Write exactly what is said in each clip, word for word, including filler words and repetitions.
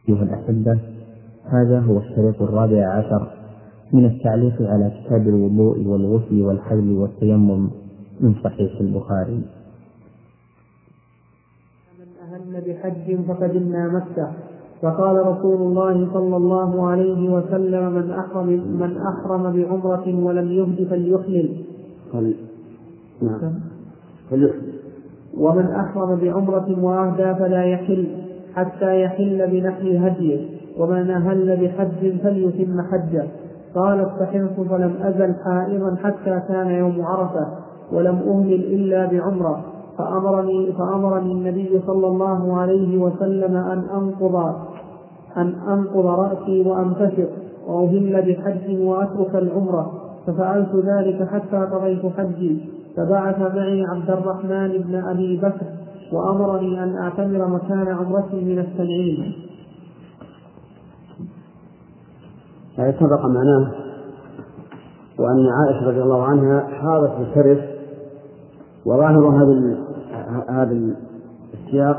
أيها الأحبة، هذا هو الشريط الرابع عشر من التعليق على كتاب الوضوء والغسل والحل والتيمم من صحيح البخاري. من أهل بحج فقدمنا مكة، فقال رسول الله صلى الله عليه وسلم: من أحرم من أحرم بعمرة ولم يهد فليحلل. ومن أحرم بعمرة وأهدى فلا يحل حتى يحل بنحر هديه، ومن أهل بحج فليتم حجه. قالت: فحرص فلم أزل حائضا حتى كان يوم عرفة، ولم أهلل إلا بعمرة، فأمرني, فأمرني النبي صلى الله عليه وسلم أن أنقض أن أنقض رأسي وأنفشق وأهل بحج وأترك العمرة، ففعلت ذلك حتى قضيت حجي. فبعث معي عبد الرحمن بن أبي بكر وأمرني أن أعتمر مكان عمرتي من التنعيم. هذا سبق معناه، وأن عائشة رضي الله عنها حاضت بسرف، وظاهر هذا هذا السياق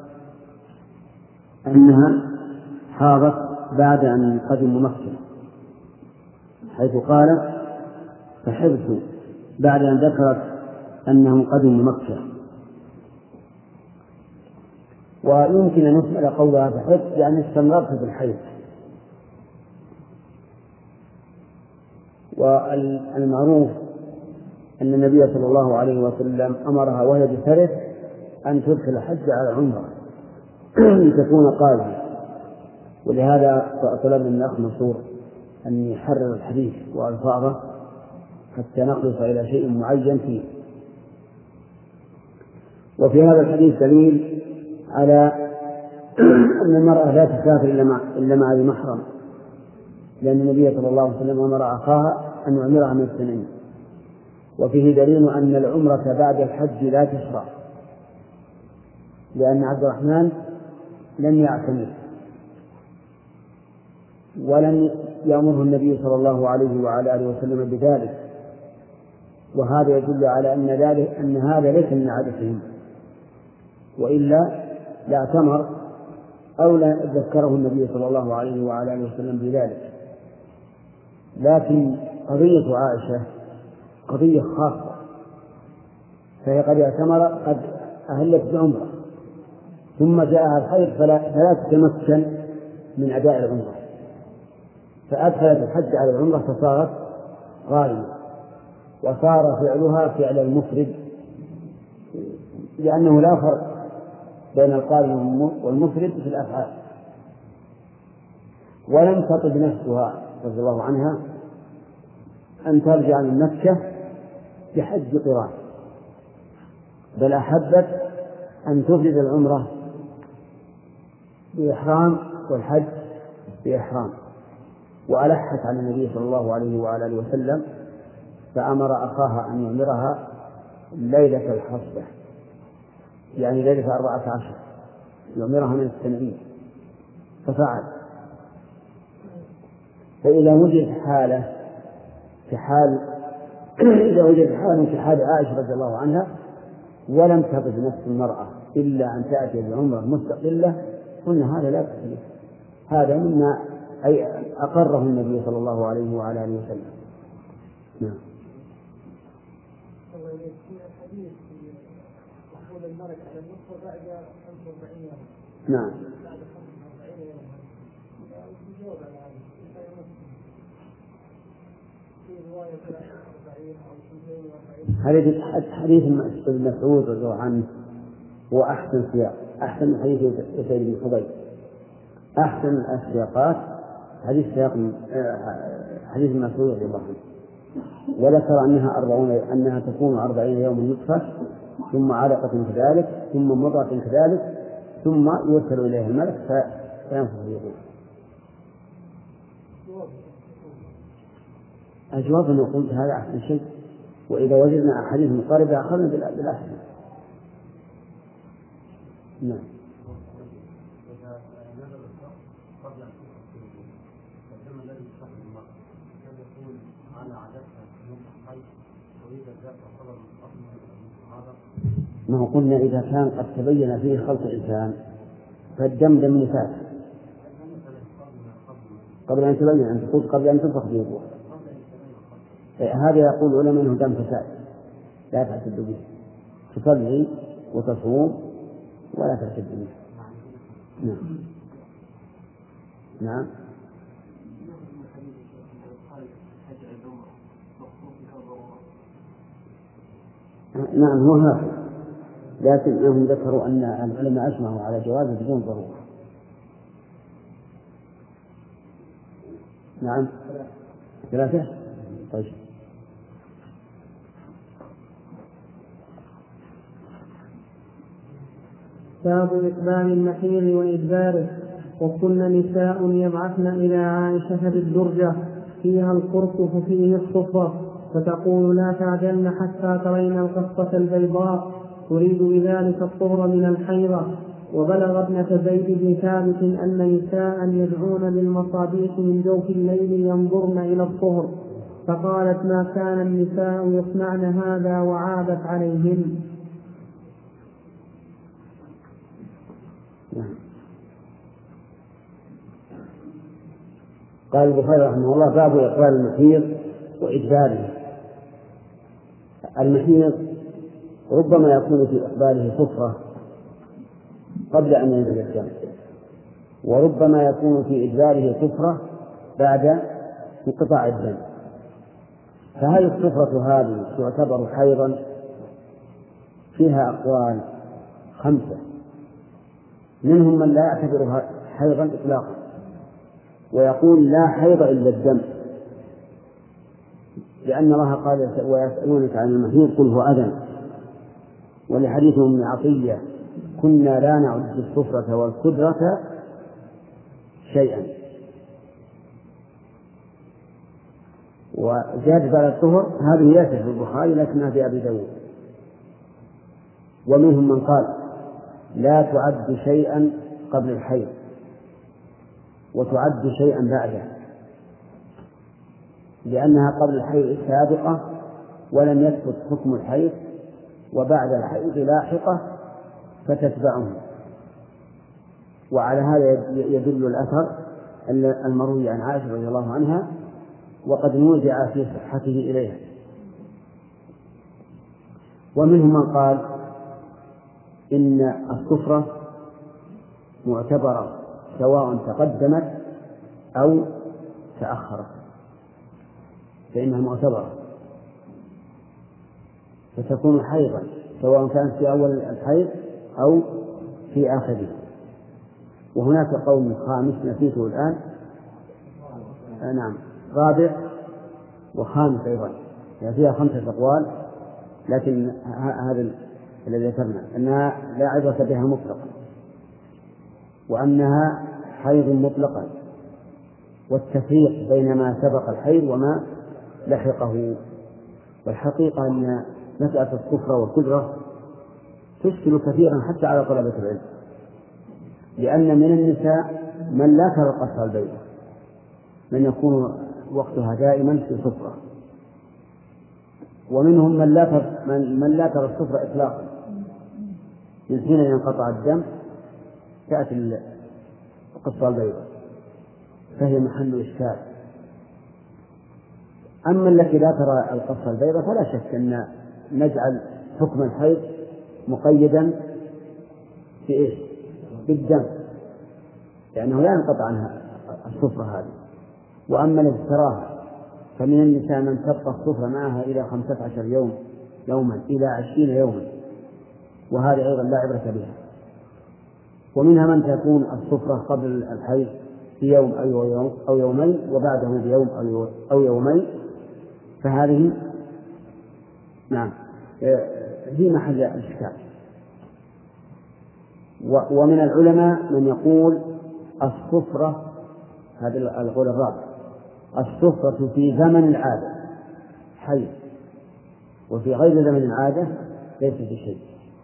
أنها حاضت بعد أن قدموا مكة، حيث قالت: فحبت بعد أن ذكرت أنهم قدموا مكة. ويمكن أن نسأل قولها فحبت يعني استمررت في الحيض. والمعروف أن النبي صلى الله عليه وسلم أمرها وهي بثرث أن تدخل الحج على عمرة لتكون قاضية، ولهذا طلب من الأخ منصور أن يحرر الحديث وألفاظه حتى نخلص إلى شيء معين فيه. وفي هذا الحديث دليل على أن المرأة لا تسافر إلا مع إلا مع المحرم، لأن النبي صلى الله عليه وسلم أمر أخاها أن يعمرها من السنين. وفيه دليل أن العمرة بعد الحج لا تشرع، لأن عبد الرحمن لم يعتمر ولم يأمره النبي صلى الله عليه وعلى آله وسلم بذلك، وهذا يدل على أن ذلك أن هذا ليس من عادتهم، وإلا لاعتمر أو لا ذكره النبي صلى الله عليه وعلى آله وسلم بذلك. لكن قضية عائشة قضية خاصة، فهي قد اعتمر قد أهلت بعمرة ثم جاءها الحيض فلا, فلا تتمكن من أداء العمرة، فأدخلت الحج على العمرة فصارت غارمة، وصار فعلها فعل المفرد، لأنه لا فرق بين القارن والمفرد في الأفعال. ولم تطب نفسها رضي الله عنها أن ترجع من مكة بحج قران، بل أحبت أن تفرد العمرة بإحرام والحج بإحرام، وألحت على النبي صلى الله عليه وعلى آله وسلم، فأمر أخاها أن يعمرها ليلة الحصبة، يعني ليلة أربعة عشر، يعمرها من التنعيم، ففعل. فإذا وجد حالة في حال إذا وجد حال في حال عائشة رضي الله عنها ولم تقف نفس المرأة إلا أن تأتي بعمرة مستقلة، قلنا هذا لا تحدث، هذا مما أي أقره النبي صلى الله عليه وعلى آله وسلم. نعم. نعم. هذا حديث ابن مسعود رضي الله عنه هو أحسن سياق، أحسن من حديث سيد بن حضير، أحسن السياقات حديث سياق حديث ابن مسعود رضي الله عنه. وذكر أنها أربعون أنها تكون أربعين يوما نطفة، ثم علقة كذلك، ثم مضغة كذلك، ثم يرسل إليها الملك فينفخ فيه. أجواب أن قلت هذا أحسن شيء، وإذا وجدنا أحاديث مقاربة أخذنا بالأحسن. نعم. ما قلنا إذا كان قد تبين فيه خلط إنسان فالدم دم نفاس، قبل أن تبين أن تقول قبل أن تنفخ في الروح. هذا يقول العلماء أنه دم فساد لا تعتد به، تصلي وتصوم ولا تعتد به. نعم نعم نعم هو هذا، لكنهم ذكروا أن العلماء أجمعوا على جوازه بدون ضرورة. نعم ثلاثة. طيب باب إقبال المحيض وإدباره. وكن نساء يبعثن إلى عائشة بالدرجة فيها القرصف فيه الصفرة، فتقول لا تعجلن حتى ترين القصة البيضاء، تريد بذلك الطهر من الحيضة. وبلغ ابنة زيد بن ثابت أن نساء يدعون بالمصابيح من جوف الليل ينظرن إلى الطهر، فقالت ما كان النساء يصنعن هذا وعابت عليهن. قال البخاري رحمه الله باب إقبال المحيض وإدباره. المحيض ربما يكون في إقباله صفرة قبل أن ينزل الدم، وربما يكون في إدباره صفرة بعد انقطاع الدم. فهل الصفرة هذه تعتبر حيضا؟ فيها أقوال خمسة، منهم من لا يعتبرها حيضا إطلاقا ويقول لا حيض إلا الدم، لأن الله قال ويسألونك عن المحيض قل هو أذى، ولحديث ابن عطية كنا لا نعد الصفرة والقدرة شيئا. وزيادة على الطهر هذه ليست في البخاري لكنها في أبي داود. ومنهم من قال لا تعد شيئا قبل الحيض وتعد شيئا بعده، لأنها قبل الحيض سابقة ولم يثبت حكم الحيض، وبعد الحيض لاحقة فتتبعه. وعلى هذا يدل الأثر المروي عن عائشة رضي الله عنها وقد نوزع في صحته إليها. ومنهم من قال إن الصفرة معتبرة سواء تقدمت أو تأخرت، فإنها معتبرة فتكون حيضا سواء كانت في أول الحيض أو في آخره. وهناك قول خامس نسيته الآن، آه نعم رابع وخامس أيضا، يعني فيها خمسة أقوال، لكن هذا الذي ذكرنا أنها لا عبرة بها مطلقا، وأنها حيض مطلقا، والتفريق بين ما سبق الحيض وما لحقه. والحقيقة أن مسألة الصفرة والقدرة تشكل كثيرا حتى على طلبة العلم، لأن من النساء من لا ترى القصة البيضاء، من يكون وقتها دائما في صفرة، ومنهم من لا ترى من, من لا ترى الصفرة إطلاقا، من حين ينقطع الدم تأتي القصة البيضاء، فهي محل إشكال. أما التي لا ترى القصة البيضاء فلا شك أن نجعل حكم الحيض مقيدا في إيش؟ بالدم، لأنه لا ينقطع عنها الصفرة هذه. وأما التي تراها فمن النساء من تبقى الصفرة معها إلى خمسة عشر يوم يوما إلى عشرين يوما، وهذه أيضا لا عبرة بها. ومنها من تكون الصفرة قبل الحيض بيوم أو يوم أو يومين وبعده بيوم أو يومين، فهذه نعم في محل الإشكال. ومن العلماء من يقول الصفرة، هذا القول الرابع، الصفرة في زمن العادة حيض، وفي غير زمن العادة ليس في شيء.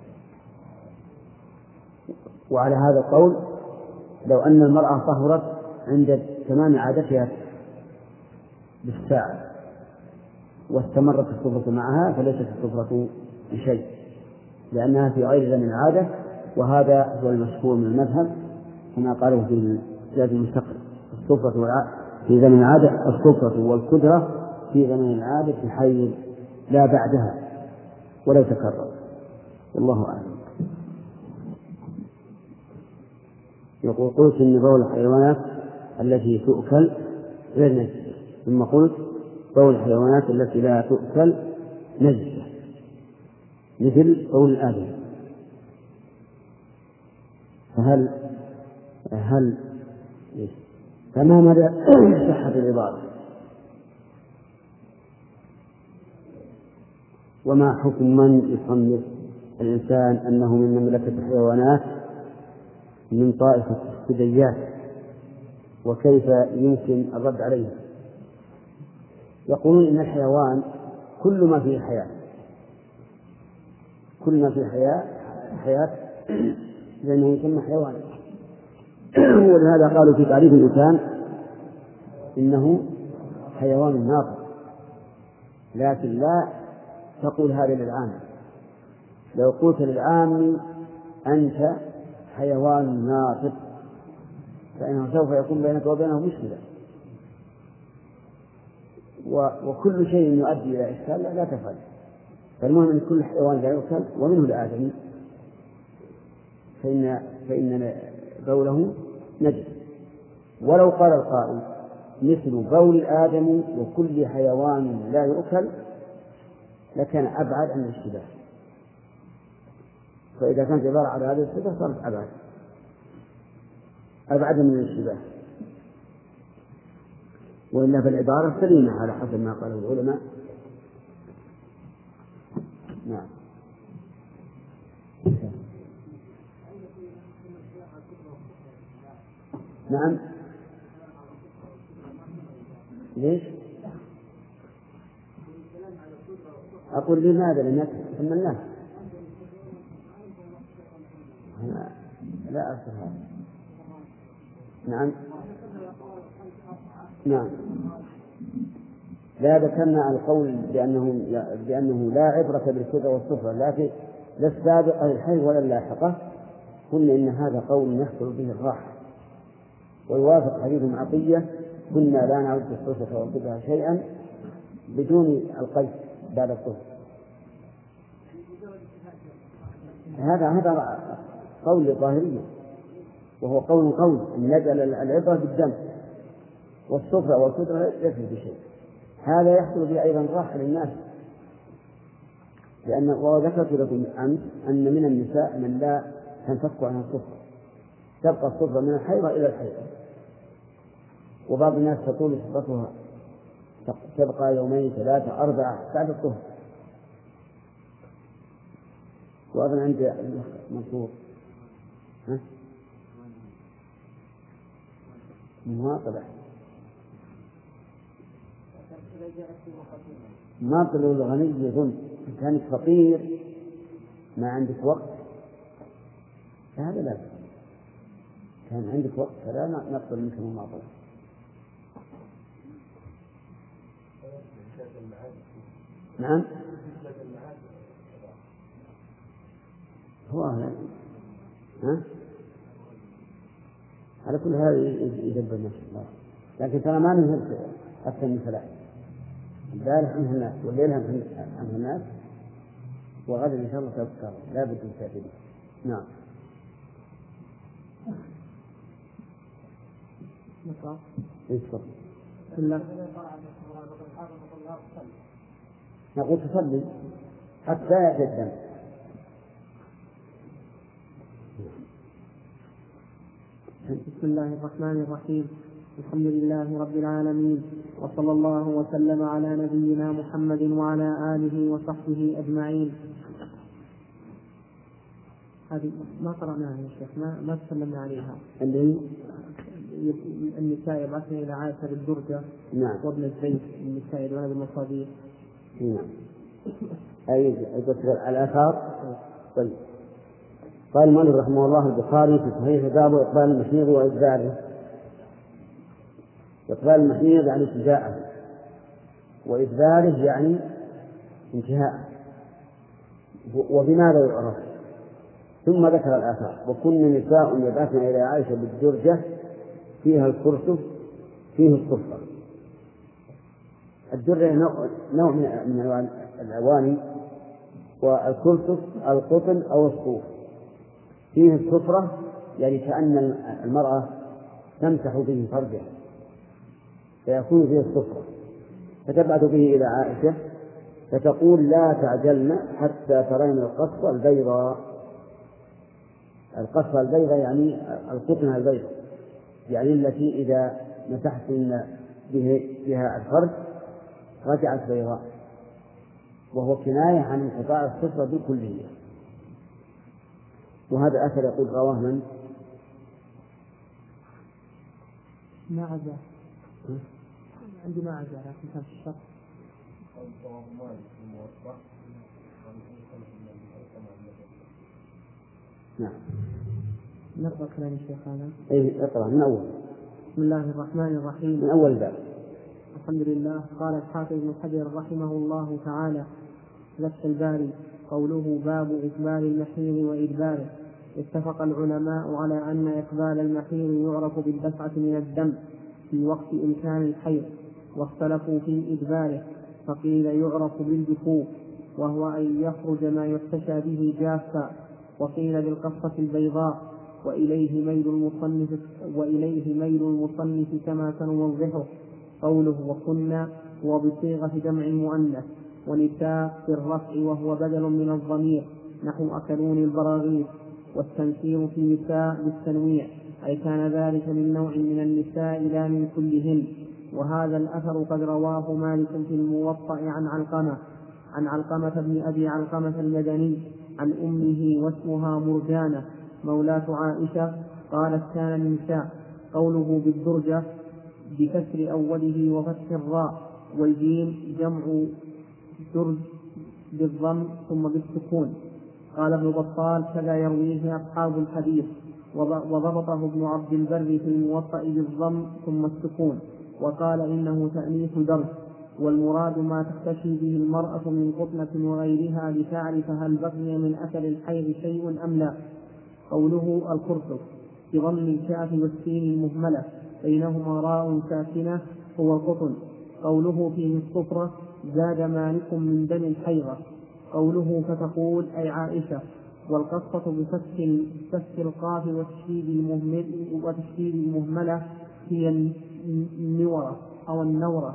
وعلى هذا القول لو أن المرأة طهرت عند تمام عادتها بالساعة واستمرت الصفرة معها فليست الصفرة بشيء، لأنها في غير زمن العادة، وهذا هو المشهور من المذهب كما قالوا في زاد المستقر. الصفرة في زمن العادة، الصفرة والكدرة في زمن العادة في الحيض لا بعدها ولو تكرر، والله أعلم. يقول قلت إن بول الحيوانات التي تؤكل غير نجسة، ثم قلت بول الحيوانات التي لا تؤكل نجسة مثل بول الآدم، فهل هل فما مدى صحة العبارة؟ وما حكم من يصنف الإنسان أنه من مملكة الحيوانات من طائفة الثدييات، وكيف يمكن الرد عليه؟ يقولون إن الحيوان كل ما فيه حياة، كل ما فيه حياة حياة لأنه يسمى حيوان. ولهذا قالوا في تعريف الإنسان إنه حيوان ناطق، لكن لا تقول هذا للعام. لو قلت للعام أنت حيوان ناطق فإنه سوف يكون بينك وبينه مشكلة، وكل شيء يؤدي إلى إشكال لا تفعل. فالمهم أن كل حيوان لا يؤكل ومنه الآدمي فإن فإن بوله نجس. ولو قال القائل مثل بول الآدم وكل حيوان لا يؤكل لكان أبعد عن الاشتباه، فإذا كانت عبارة على هذه الصفة صارت أبعد أبعد من الاشتباه، وإلا فالعبارة سليمة على حسب ما قاله العلماء. نعم. نعم. ليش؟ أقول لماذا لم يتم الناس؟ لا أصل هذا. نعم. نعم. لا ذكرنا القول بأنه بأنه لا عبرة بالكدرة والصفرة، لكن لا السابقة للحي ولا اللاحقة، قلنا إن هذا قول يحصل به الراحة ويوافق حديث عطية كنا لا نعد الصفرة والكدرة شيئا بدون القيد بعد الطهر. هذا هذا قول الظاهرية، وهو قول قول أن يجعل العبرة بالدم والصفرة والكدرة يكفي بشيء. هذا يحصل به أيضا راحة للناس، لأن وذكرت لكم أمس أن من النساء من لا تنفك عن الصفرة، تبقى الصفرة من الحيضة إلى الحيضة، وبعض الناس تطول صفرتها تبقى يومين ثلاثة أربعة بعد الطهر. وأظن عندي منصور ها مواطلة مواطل الغني يظن كانت فقير ما عندك وقت، فهذا لا كان عندك وقت فلا نقبل منك مواطلة. نعم. هو ها على كل هذا يدبر ما شاء الله، لكن ترى ما نهد أكثر من ثلاث، البارح عنها الناس والليل عنها الناس وغدا إن شاء الله تذكر لا بد من تأتي. نعم. نقرأ. يذكر. الله. نقول تصلي حتى يأتي الدم. بسم الله الرحمن الرحيم. الحمد لله رب العالمين، وصلى الله وسلم على نبينا محمد وعلى آله وصحبه أجمعين. هذه ما قرأناها يا شيخ، ما ما تكلمنا عليها. اللي النساء يبعثن إلى عائشة بالدرجة. نعم. وابن الزيت النساء يدعون بالمصابيح. نعم. أي الآثار. طيب. قال المؤلف رحمه الله البخاري في صحيح باب إقبال المحيض وإدباره. إقبال المحيض يعني اتجاهه، وإدباره يعني انتهاءه. وبماذا يعرف؟ ثم ذكر الآثار: وكن نساء يبعثن إلى عائشة بالدرجة فيها الكرسف فيه الصفرة. الدرة نوع من أنواع الأواني، والكلثس القطن أو الصوف. فيه الصفرة يعني كأن المرأة تمسح به فرجها فيكون فيه الصفرة، فتبعث به إلى عائشة فتقول لا تعجلن حتى ترين القصة البيضاء. القصة البيضاء يعني القطن البيضاء، يعني التي إذا مسحتن بها الفرج رجعت بيضاء، وهو كناية عن انقطاع الصفرة بالكلية. وهذا أثر يقول رواه من؟ معزة. عندي معزة لكن كان في الشرط. نعم. نقرأ كلام الشيخ هذا. إيه اقرأ من أول. بسم الله الرحمن الرحيم. من أول باب. الحمد لله. قال الحافظ ابن حجر رحمه الله تعالى: فتح الباري. قوله باب إقبال المحيض وإدباره. اتفق العلماء على أن إقبال المحيض يعرف بالدفعة من الدم في وقت إمكان الحيض، واختلفوا في إدباره، فقيل يعرف بالجفوف وهو أن يخرج ما يحتشى به جافا، وقيل بالقصة البيضاء، وإليه ميل المصنف وإليه ميل المصنف كما سنوضحه. قوله وكنا وبصيغة جمع مؤنث، ونساء بالرفع وهو بدل من الضمير نحو أكلون البراغيث، والتنكير في نساء بالتنويع، أي كان ذلك من نوع من النساء لا من كلهن. وهذا الأثر قد رواه مالك في الموطأ عن علقمة عن علقمة بن أبي علقمة المدني عن أمه واسمها مرجانة مولاة عائشة قالت كان النساء. قوله بالدرجة بكسر أوله وفتح الراء والجيم جمع درج بالضم ثم بالسكون. قال ابن بطال كذا يرويه أصحاب الحديث، وضبطه ابن عبد البر في الموطأ بالضم ثم السكون، وقال إنه تأنيث درج، والمراد ما تختشي به المرأة من قطنة وغيرها لتعرف هل بقي من أثر الحيض شيء أم لا. قوله الكرسف بضم الكاف والسين المهملة بينهما راء ساكنة هو القطن. قوله فيه الصفرة زاد مالك من دم الحيضة. قوله فتقول أي عائشة. والقصة بفتح القاف والتشديد المهمل وتشديد المهملة هي النورة أو النورة،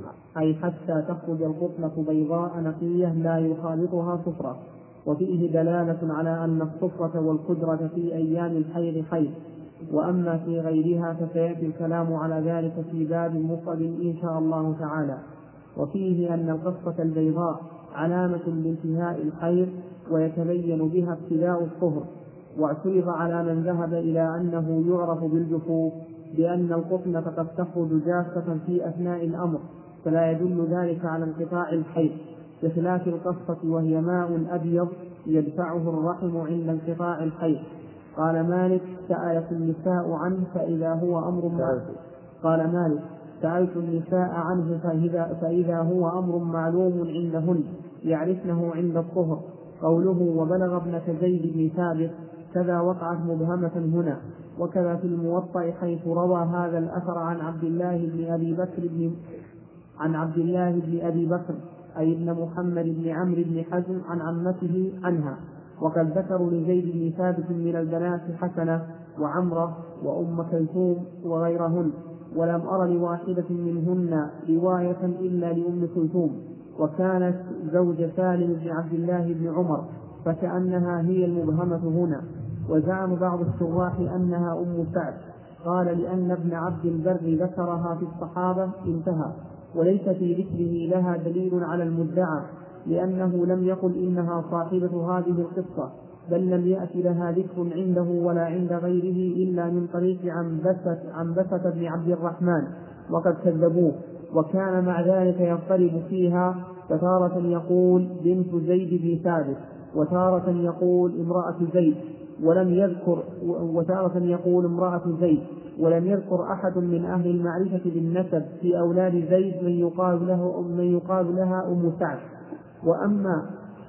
أي حتى تخرج القطنة بيضاء نقية لا يخالطها صفرة. وفيه دلالة على أن الصفرة والقدرة في أيام الحيض حيض، وأما في غيرها فسيأتي الكلام على ذلك في باب مفرد إن شاء الله تعالى. وفيه أن القصة البيضاء علامة لانتهاء الحيض ويتبين بها ابتداء الطهر. واعترض على من ذهب إلى أنه يعرف بالجفوف بأن القطنة قد تخرج جافة في أثناء الأمر، فلا يدل ذلك على انقطاع الحيض، بخلاف القصة وهي ماء أبيض يدفعه الرحم عند انقطاع الحيض. قال مالك سألت النساء عنه فإذا هو أمر معلوم. قال مالك سألت النساء عنه فإذا, فإذا هو أمر معلوم عندهن يعرفنه عند الطهر. قوله وبلغ ابنة زيد بن ثابت كذا وقعت مبهمة هنا. وكذا في الموطأ حيث روى هذا الأثر عن عبد الله بن أبي بكر بن عن عبد الله بن أبي بكر أي ابن محمد بن عمرو بن حزم عن عمته عنها. وقد ذكروا لزيد بن ثابت من البنات حسنة وعمرة وأم كلثوم وغيرهن، ولم أر لواحدة منهن رواية إلا لأم كلثوم، وكانت زوج سالم بن عبد الله بن عمر، فكأنها هي المبهمة هنا. وزعم بعض الشراح أنها أم سعد، قال لأن ابن عبد البر ذكرها في الصحابة انتهى، وليس في ذكره لها دليل على المدعى، لأنه لم يقل إنها صاحبة هذه القصة، بل لم يأت لها ذكر عنده ولا عند غيره إلا من طريق عنبسة, عنبسة بن عبد الرحمن، وقد كذبوه. وكان مع ذلك يضطرب فيها، فتارة يقول بنت زيد بن ثابت، وتارة يقول امرأة زيد ولم يذكر وتارة يقول امرأة زيد ولم يذكر أحد من أهل المعرفة بالنسب في أولاد زيد من يقال له من يقال لها أم سعد. وأما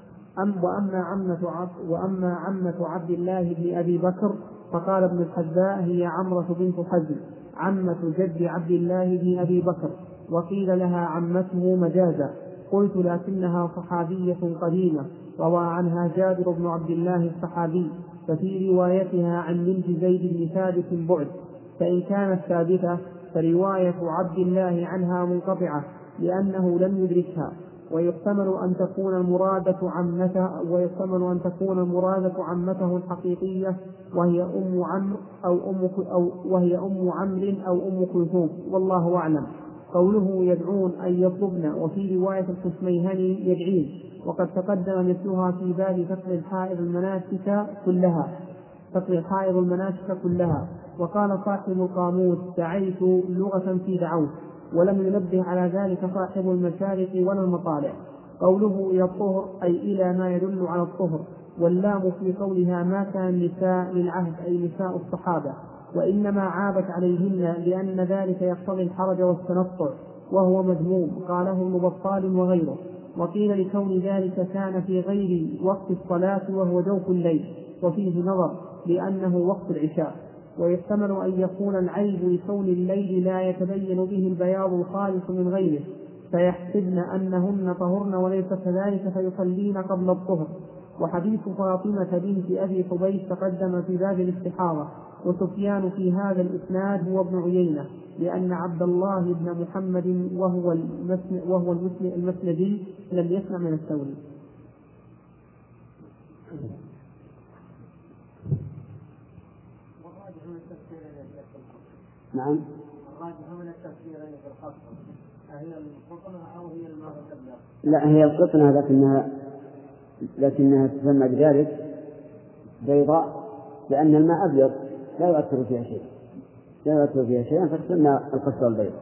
أم وأما عمة عبد وأما عمة عبد الله بن أبي بكر فقال ابن الحذاء هي عمرة بنت حزم عمة جد عبد الله بن أبي بكر، وقيل لها عمته مجازا. قلت لكنها صحابية قديمة، روى عنها جابر بن عبد الله الصحابي، ففي روايتها عن بنت زيد بن ثابت بعد، فإن كانت ثابتة فرواية عبد الله عنها منقطعة لأنه لم يدركها، ويحتمل أن تكون المرادة عمته ويحتمل أن تكون المرادة عمته الحقيقية وهي أم عمرو أو أم أو وهي أم عمرو أو أم كلثوم، والله أعلم. قوله يدعون أي يطلبن، وفي رواية الحسميهني يدعين، وقد تقدم مثلها في باب فقه الحائض المناسك كلها فقه الحائض المناسك كلها. وقال صاحب القاموس دعيت لغة في دعوت، ولم ينبه على ذلك صاحب المشارق ولا المطالع. قوله إلى الطهر أي إلى ما يدل على الطهر، واللام في قولها ما كان نساء للعهد أي نساء الصحابة، وإنما عابت عليهن لأن ذلك يقتضي الحرج والتنطع وهو مذموم، قاله ابن بطال وغيره. وقيل لكون ذلك كان في غير وقت الصلاة وهو جوف الليل، وفيه نظر لأنه وقت العشاء. ويحتمل أن يكون العيب لكون الليل لا يتبين به البياض الخالص من غيره، فيحسبن أنهن طهرن وليس كذلك فيصلين قبل الطهر. وحديث فاطمة بنت أبي حبيش تقدم في باب الاستحاضة، وسفيان في هذا الإسناد هو ابن عيينة، لأن عبد الله بن محمد وهو المسن وهو المسندي لم يسمع من الثوري. نعم. الراجح من التفسيرين في الخط هي القطنة أو هي المغتبة؟ لا، هي القطنة، لكنها لكنها تسمى بذلك بيضاء لأن الماء أبيض لا يؤثر فيها شيء لا يؤثر فيها شيئا فتسمى القصة البيضاء.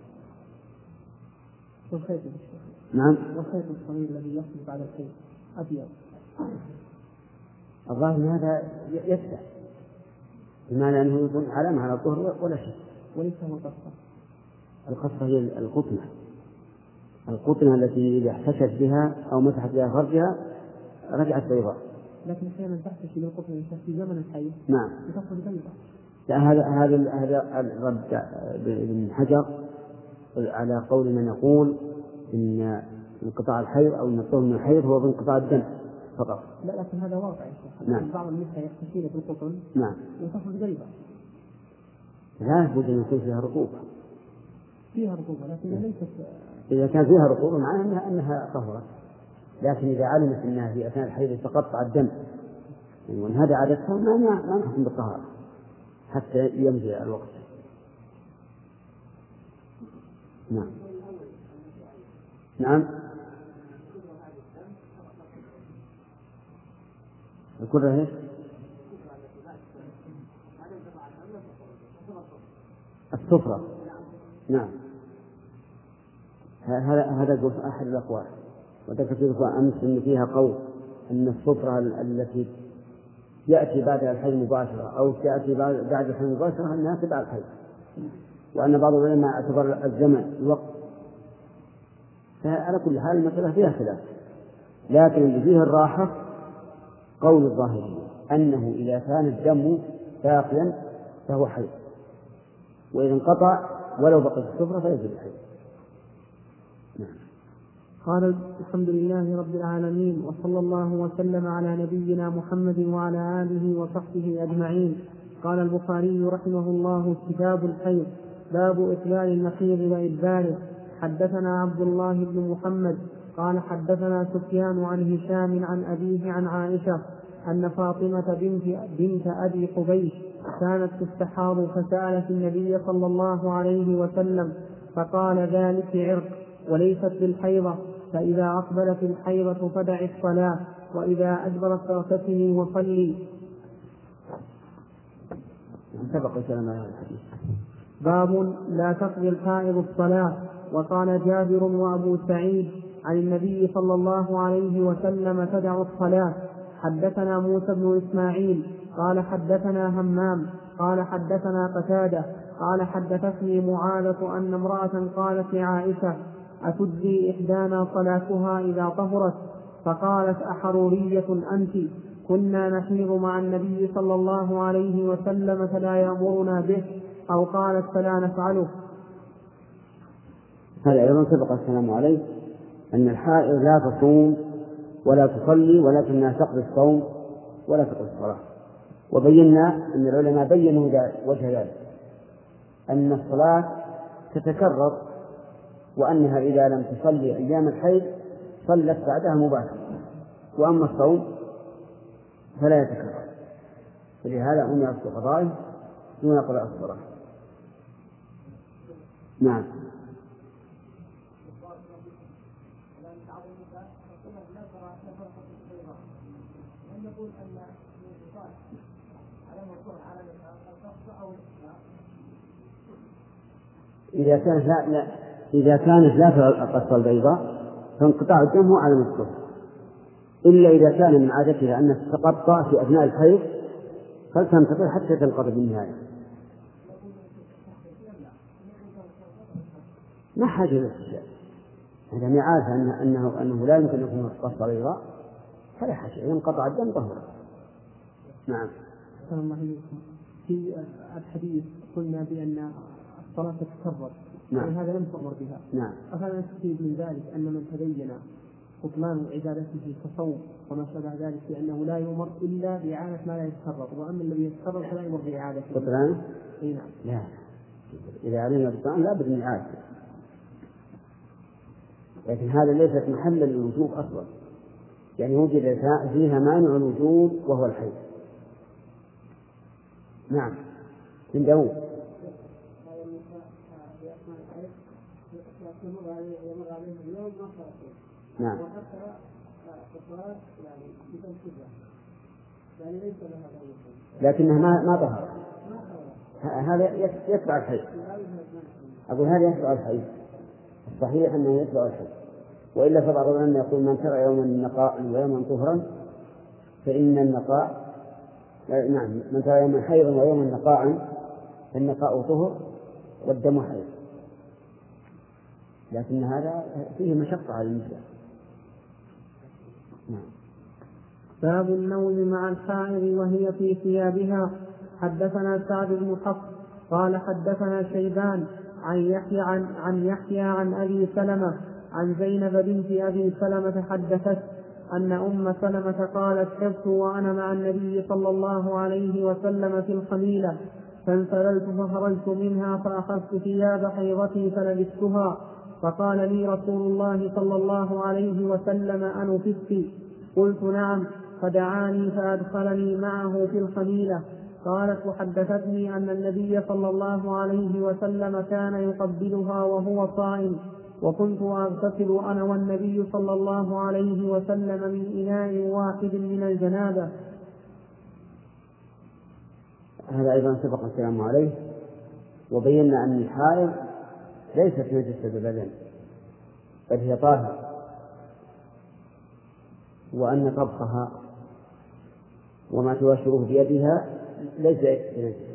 والخيط نعم. والخيط الصغير الذي يخرج بعد الخيط أبيض. الظاهر أن هذا يفتح بمعنى أنه يكون علامة على الطهر ولا شيء. وليس هو القصة. القصة هي القطنة القطنة التي إذا احتشت بها أو مسحت بها فرجها رجعت بيضاء. لكن أحيانا تحتشي بالقطنة في زمن الحي. نعم. وتخرج بيضاء. هذا هذا هذا الرد ابن حجر على قول من يقول إن انقطاع الحيض أو ان الطهر من الحيض هو بانقطاع الدم فقط. لا، لكن هذا واقع يا شيخ. نعم. بعض النساء يحتشين بالقطن. نعم. وتخرج بيضاء. لا بد أن يكون فيها رطوبة. فيها رطوبة لكن ليست. إذا كان فيها رطوبة معناها أنها, أنها طهرت، لكن إذا علمت أنها في أثناء الحيض يتقطع الدم وأن هذا عادتها ما ما نحكم بالطهارة حتى يمضي الوقت. نعم. نعم. الكرة هي السفرة. نعم. هذا هذا أحد الأقوال، وذكرت لكم أمس أن فيها قول أن السفرة التي يأتي بعدها الحيض مباشرة أو تأتي بعد الحيض مباشرة أنها تبع الحيض، وأن بعض العلماء اعتبر الزمن الوقت. فعلى كل حال المسألة فيها خلاف، لكن اللي فيه الراحة قول الظاهري أنه إذا كان الدم باقيا فهو حيض، وإذا انقطع ولو بقيت السفرة فيجب الحيض. نعم. قال الحمد لله رب العالمين، وصلى الله وسلم على نبينا محمد وعلى آله وصحبه أجمعين. قال البخاري رحمه الله: كتاب الحيض، باب إقلال المحيض وإدباره. حدثنا عبد الله بن محمد قال حدثنا سفيان عن هشام عن أبيه عن عائشة أن فاطمة بنت, بنت أبي حبيش كانت تستحاض فسألت النبي صلى الله عليه وسلم فقال: ذلك عرق وليست بالحيضة، فإذا أقبلت الحيضة فدع الصلاة، وإذا أدبرت فاغتسلي وصلي. باب لا تقضي الحائض الصلاة. وقال جابر وأبو سعيد عن النبي صلى الله عليه وسلم: تدع الصلاة. حدثنا موسى بن إسماعيل قال حدثنا همام قال حدثنا قتادة قال حدثتني معاذة أن امرأة قالت لعائشة: أتجزي إحدانا صلاتها إذا طهرت؟ فقالت: أحرورية أنت؟ كنا نحيض مع النبي صلى الله عليه وسلم فلا يأمرنا به، أو قالت فلا نفعله. هذا أيضا سبق الكلام عليه أن الحائض لا تصوم ولا تصلي ولكنها تقضي الصوم ولا تقضي الصلاة. وبينا أن العلماء بينوا وجه ذلك أن الصلاة تتكرر، وأنها إذا لم تصلي أيام الحيض صلت بعدها مباشرة، وأما الصوم فلا يتكرر، فلهذا أمرت بقضائه دون قضاء الصلاة. نعم. إذا كانت لا, لا إذا كانت لا تقص البيضاء فانقطاع الدم هو على الطهر، إلا إذا كان من عادتها أن تتقطع في أثناء الحيض فلتنتظر حتى تنقضي بالنهاية. ما حاجة للشيء إذا ما عارف أنه, أنه, أنه لا يمكن أن يكون تقص البيضاء فلا حاجة، ينقطع الدم ظهره. نعم. السلام الله عليكم. في الحديث قلنا بأن الصلاة تتكرر، نعم. وهذا لم تؤمر بها. نعم. أفلا نستفيد من ذلك أن من تبين بطلان عبادته كصوم وما شابه ذلك بأنه لا يؤمر إلا بإعادة ما لا يتكرر، وأما الذي يتكرر فلا يؤمر بإعادته. بطلان؟ إيه نعم. لا، إذا علمنا بطلان لا بد من إعادته، لكن هذا ليست محلا للوجوب أصلا، يعني وجد فيها مانع الوجوب وهو الحيض. نعم. من داود. نعم. لكنها ما ما ظهر، هذا يتبع الحيض. أقول هذا يتبع الحيض، الصحيح أنه يتبع الحيض، وإلا فبعض العلماء يقول من ترى يوما نقاء ويوما طهرا فإن النقاء نعم من ترى يوما حيضا ويوما نقاء فالنقاء طهر والدم حيض، لكن هذا فيه مشقة على النساء. نعم. باب النوم مع الحائض وهي في ثيابها. حدثنا سعد بن حفص قال حدثنا شيبان عن يحيى عن, عن يحيى عن أبي سلمة عن زينب بنت أبي سلمة حدثت أن أم سلمة قالت حبت وأنا مع النبي صلى الله عليه وسلم في الخميلة فانسللت فخرجت منها فأخذت ثياب حيضتي فلبستها، فقال لي رسول الله صلى الله عليه وسلم أنفست؟ قلت نعم، فدعاني فأدخلني معه في الخميلة. قالت وحدثتني أن النبي صلى الله عليه وسلم كان يقبلها وهو صائم، وكنت أغتسل أنا والنبي صلى الله عليه وسلم من إناء واحد من الجنابة. هذا أيضا سبق الكلام عليه، وبينا أن الحائض ليست نجسة البدن بل هي طاهرة، وأن طبخها وما تباشره بيدها ليس نجسة.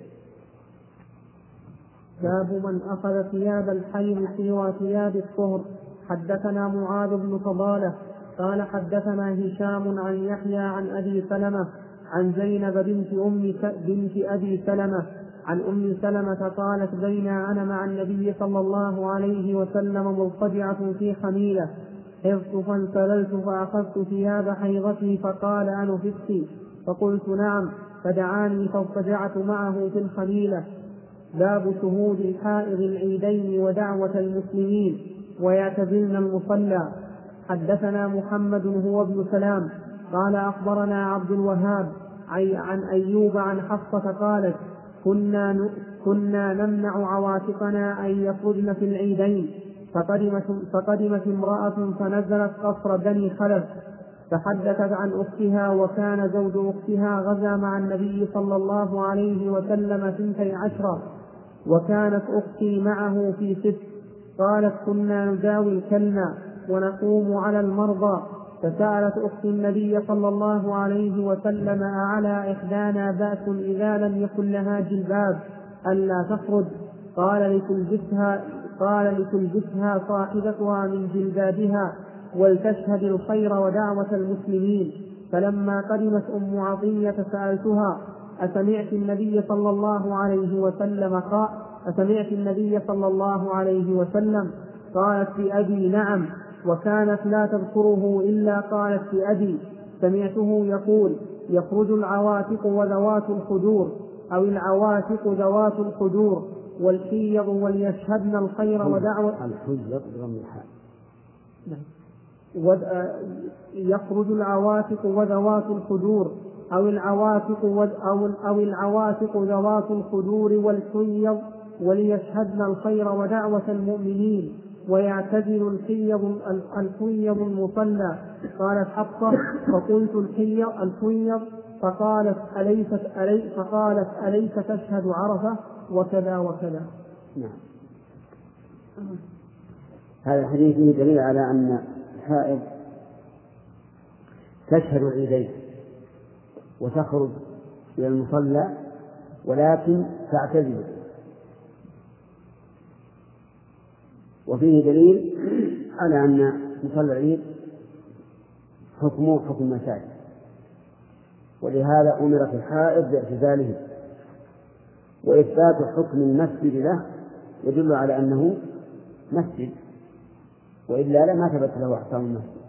باب من أخذ ثياب الحيض سوى ثياب الطهر. حدثنا معاذ بن فضالة قال حدثنا هشام عن يحيى عن أبي سلمة عن زينب بنت أم بنت أبي سلمة عن أم سلمة قالت بين أنا مع النبي صلى الله عليه وسلم مضطجعة في خميلة حفظت فانسللت فأخذت ثياب حيضتي فقال أنفست؟ فقلت نعم، فدعاني فاضطجعت معه في الخميلة. باب شهود الحائض العيدين ودعوة المسلمين ويعتزلن المصلى. حدثنا محمد هو ابن سلام قال أخبرنا عبد الوهاب عن أيوب عن حفصة قالت كنا, كنا نمنع عواتقنا أن يخرجن في العيدين، فقدمت, فقدمت امرأة فنزلت قصر بني خلف فحدثت عن أختها، وكان زوج أختها غزا مع النبي صلى الله عليه وسلم ثنتي عشرة، وكانت أختي معه في ست. قالت كنا نداوي الكلمة ونقوم على المرضى، فسألت أختي النبي صلى الله عليه وسلم أعلى إحدانا بأس إذا لم يكن لها جلباب ألا تخرج؟ قال لتلبسها, قال لتلبسها صاحبتها من جلبابها ولتشهد الخير ودعوة المسلمين. فلما قدمت أم عطية سألتها أسمعت النبي صلى الله عليه وسلم قال أسمعت النبي صلى الله عليه وسلم؟ قالت بأبي نعم، وكانت لا تذكره إلا قالت بأبي. سمعته يقول: يخرج العواتق وذوات الخدور، أو العواتق ذوات الخدور، والحيض وليشهدن الخير ودعوة الحيض ضم الحاء. يخرج العواتق وذوات الخدور، أو العواتق أو أو العواتق ذوات الخدور والحيض وليشهدن الخير ودعوة المؤمنين، ويعتزل الحيض الحيض المصلى. قالت حفصة: فقلت الحيض الحيض فقالت أليست ألي فقالت أليس تشهد عرفة وكذا وكذا. نعم. هذا الحديث فيه دليل على أن الحائض تشهد العيدين وتخرج إلى المصلى، ولكن تعتزل. وفيه دليل على أن مصلى العيد حكمه حكم المساجد، ولهذا أمرت الحائض باعتزاله. وإثبات حكم المسجد له يدل على أنه مسجد، وإلا لما ثبت له أحكام المسجد.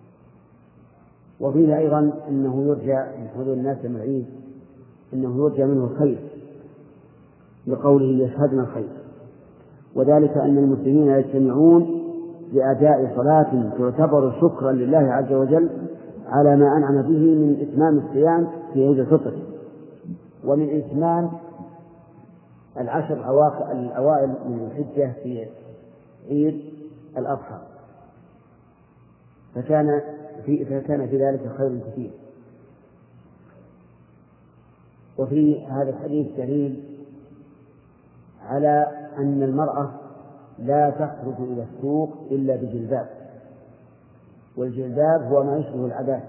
وفيه أيضا أنه يرجى من حضور الناس يوم العيد أنه يرجى منه الخير، لقوله يشهدن الخير، وذلك أن المسلمين يجتمعون لأداء صلاة تعتبر شكرا لله عز وجل على ما أنعم به من إتمام الصيام في عيد الفطر، ومن إتمام العشر الأوائل من الحجة في عيد الأضحى، فكان في فكان في ذلك خير كثير. وفي هذا الحديث دليل على أن المرأة لا تخرج إلى السوق إلا بجلباب، والجلباب هو ما يشبه العباءة،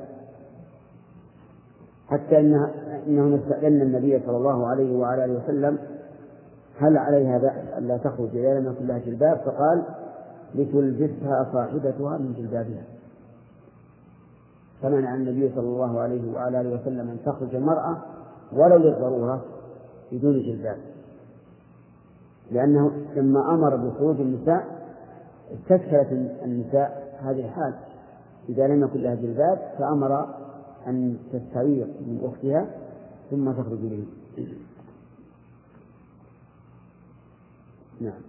حتى إنهم استأذن النبي صلى الله عليه وعلى آله وسلم: هل عليها بأس ألا تخرج إذا لم يكن لها جلباب؟ فقال: لتلبسها صاحبتها من جلبابها. فمنع النبي صلى الله عليه وعلى آله وسلم أن تخرج المرأة ولو للضرورة بدون جلباب، لأنه لما أمر بخروج النساء استشكلت النساء هذه الحال إذا لم يكن لها جلباب، فأمر أن تستعير من أختها ثم تخرج به. نعم.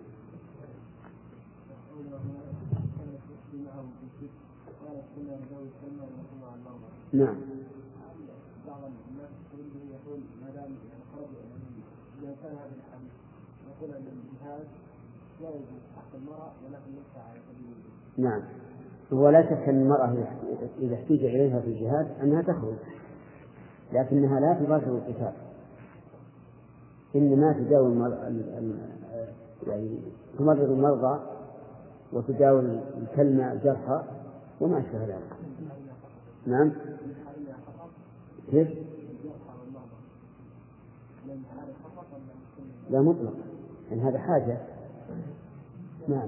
نعم. نعم. هو لا شك أن المرأة إذا احتاج إليها في الجهاد أنها تخرج، لكنها لا تباشر القتال، إنما تداوي يعني تمرض المرضى وتداوي الكلمة الجرحى وما أشبه ذلك. نعم. كيف؟ لا مطلق، يعني هذا حاجة. نعم.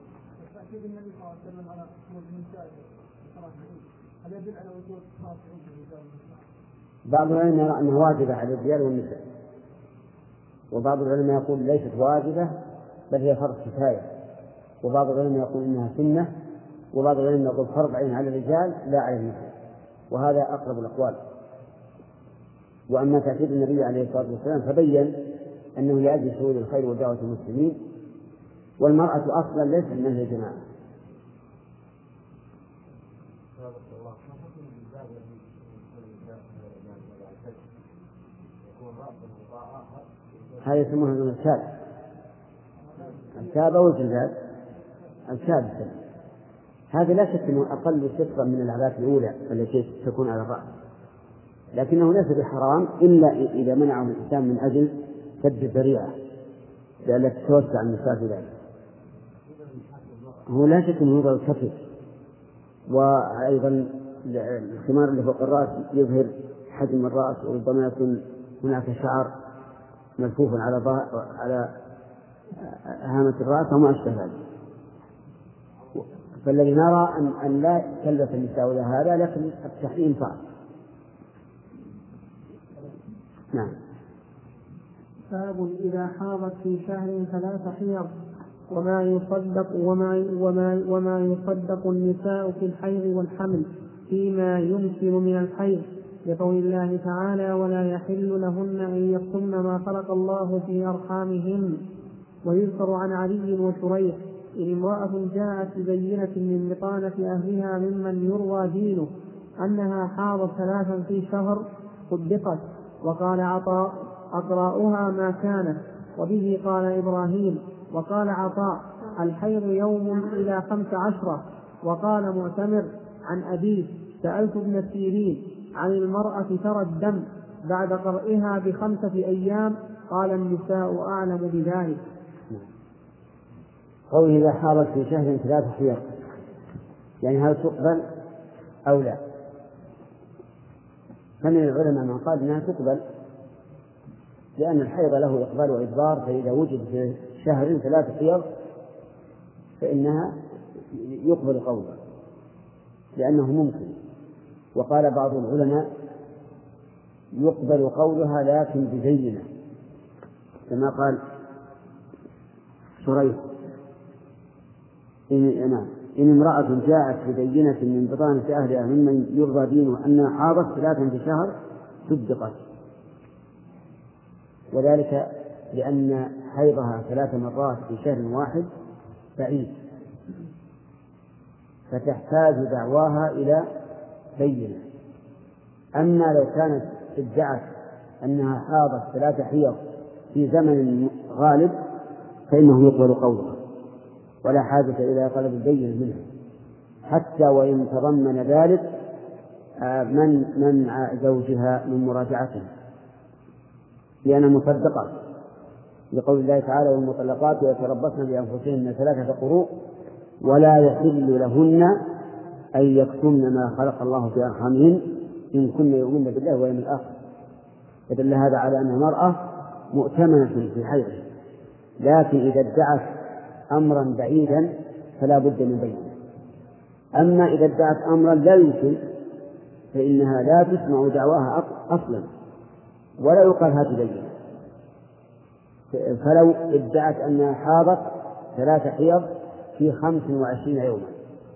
بعض العلماء يرى أنها واجبة على الرجال والنساء، وبعض العلماء يقول ليست واجبة بل هي فرض كفاية، وبعض العلماء يقول إنها سنة، وبعض العلماء يقول فرض عين على الرجال لا على النساء، وهذا أقرب الأقوال. وأما تأكيد النبي عليه الصلاة والسلام فبين أنه لأجل شهود الخير ودعوة المسلمين، والمرأة أصلا ليست من أهل الجماعة. هذا يسمونه من الشاب الشاب أو الجلباب الشاب. هذا لا شك أنه أقل سترا من العباءة الأولى التي تكون على الرأس، لكنه ليس بحرام إلا إذا منعه الإنسان من أجل سد الذريعة لألا تتوسع النساء في ذلك. هو لا شك أنه يظهر الكفر، وأيضا الخمار اللي فوق الرأس يظهر حجم الرأس، وربما يكون هناك شعر ملفوف على على هامة الرأس وما أشبه ذلك. فالذي نرى أن, أن لا تلبس النساء ولا هذا، لكن التحريم صعب. نعم. باب إذا حاضت في شهر ثلاث حيض وما يصدق وما وما وما يصدق النساء في الحيض والحمل فيما يمكن من الحيض، لقول الله تعالى: ولا يحل لهن أن يكتمن ما خلق الله في أرحامهن. ويذكر عن علي وشريح: إن امرأة جاءت ببينة من بطانة أهلها ممن يروى دينه أنها حاضت ثلاثا في شهر صدقت. وقال عطاء: أقرأها ما كانت. وبه قال إبراهيم. وقال عطاء: الحيض يوم إلى خمس عشرة. وقال معتمر عن أبيه: سألت ابن سيرين عن المرأة ترى الدم بعد قرئها بخمسة أيام، قال: النساء أعلم بذلك. قوله إذا حاضت في شهر ثلاث حيض، يعني هل تقبل أو لا؟ فمن العلماء من قال إنها تقبل، لأن الحيض له إقبال وإدبار، فإذا وجد في شهر ثلاث حيض فإنها يقبل قولها لأنه ممكن. وقال بعض العلماء يقبل قولها لكن ببينة، كما قال شريح: إن, نعم إن امرأة جاءت ببينة من بطانة أهلها ممن يرضى دينه أنها حاضت ثلاثا في شهر صدقت، وذلك لأن حيضها ثلاث مرات في شهر واحد بعيد، فتحتاج دعواها إلى بينة. أما لو كانت ادعت أنها حاضت ثلاث حيض في زمن غالب فإنه يقبل قولها ولا حاجة إلى طلب البينة منها، حتى وإن تضمن ذلك من منع زوجها من مراجعتها، لأن مصدقة لقول الله تعالى: والمطلقات يتربصن بأنفسهن ثلاثة قروء ولا يحل لهن أن يكتمن ما خلق الله في أرحامهن إن كن يؤمن بالله واليوم الآخر. فدل هذا على أن المرأة مؤتمنة في حيضها، لكن إذا ادعت أمرا بعيدا فلا بد من بينه. أما إذا ادعت أمرا لا يمكن فإنها لا تسمع دعواها أصلا ولا يقال هات بينة. فلو ادعت أنها حاضت ثلاث حيض في خمس وعشرين يوما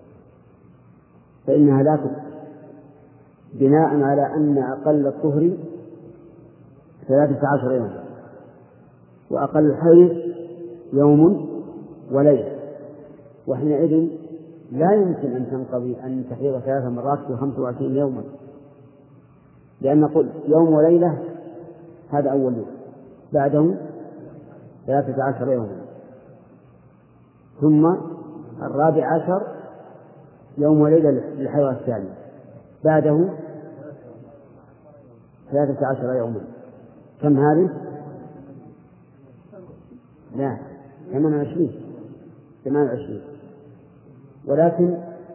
فإنها لا تقبل، بناء على أن أقل الطهر ثلاثة عشر يوما وأقل الحيض يوم وليلة، وحينئذ لا يمكن أن تنقضي أن تحيض ثلاث مرات في خمس وعشرين يوما، لأن نقول يوم وليلة هذا أول يوم، بعده ثلاثة عشر يوما، ثم الرابع عشر يوم وليلة للحيض الثاني، بعده ثلاثة عشر يوما. كم هذه؟ لا، ثمان وعشرين ثمان وعشرين ولكن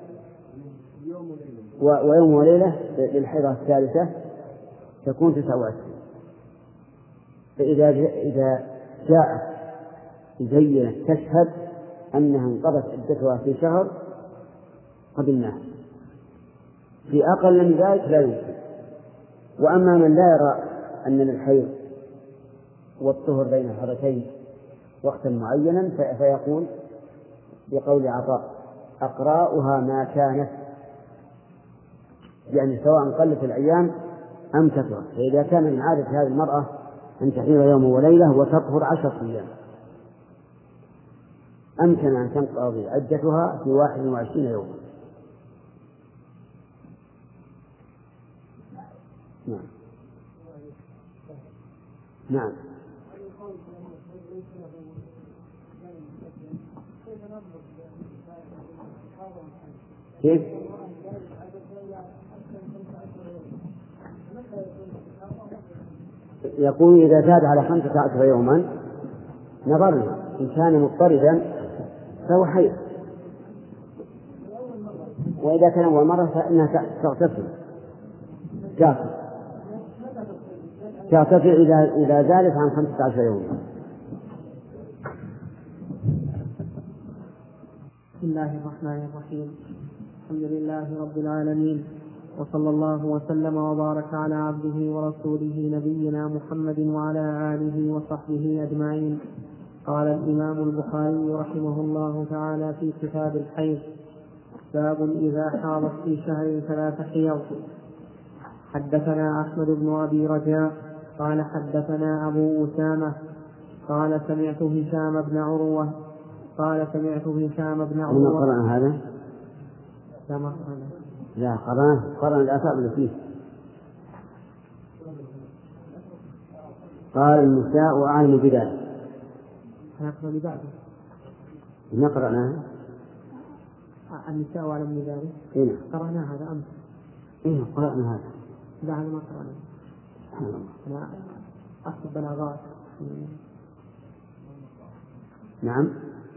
ويوم وليلة للحيض الثالثة تكون تسعة وعشرين. فإذا إذا جاءت بينة تشهد أنها انقضت عدتها في شهر قبلناها، في أقل من ذلك لا يمكن. وأما من لا يرى أن للحيض والطهر بين الحرتين وقتا معينا فيقول بقول عطاء: أقراؤها ما كانت، يعني سواء قلت الأيام أم كثرت. فإذا كان من عادة هذه المرأة أن تحيض يوم وليلة وتطهر عشر أيام أمكن أن تنقضي عدتها في واحد وعشرين يوما. نعم نعم كيف؟ يقول إذا زاد على خمسة عشر يوما نظرنا، إن كان مضطردا فهو حيض، وإذا كان أول مرة فإنها تغتسل كافر تغتسل إذا إذا زادت عن خمسة عشر يوما. بسم الله الرحمن الرحيم. الحمد لله رب العالمين، وصلى الله وسلم وبارك على عبده ورسوله نبينا محمد وعلى آله وصحبه أجمعين. قال الإمام البخاري رحمه الله تعالى في كتاب الحيض: باب إذا حاضت في شهر ثلاث حيض. حدثنا أحمد بن أبي رجاء قال حدثنا أبو أسامة قال سمعت هشام بن عروة قال سمعت هشام بن عروة. لما قرأنا هذا؟ لا ما قرأنا. لا قرأنا قرأنا الآثار اللي فيه. قال النساء أعلم بذلك. نقرأ بذلك. ما قرأناها؟ النساء أعلم بذلك. إيه. قرأنا هذا أمس. إيه قرأنا هذا. لا هذا ما قرأنا. أنا أكتب بلاغات. نعم.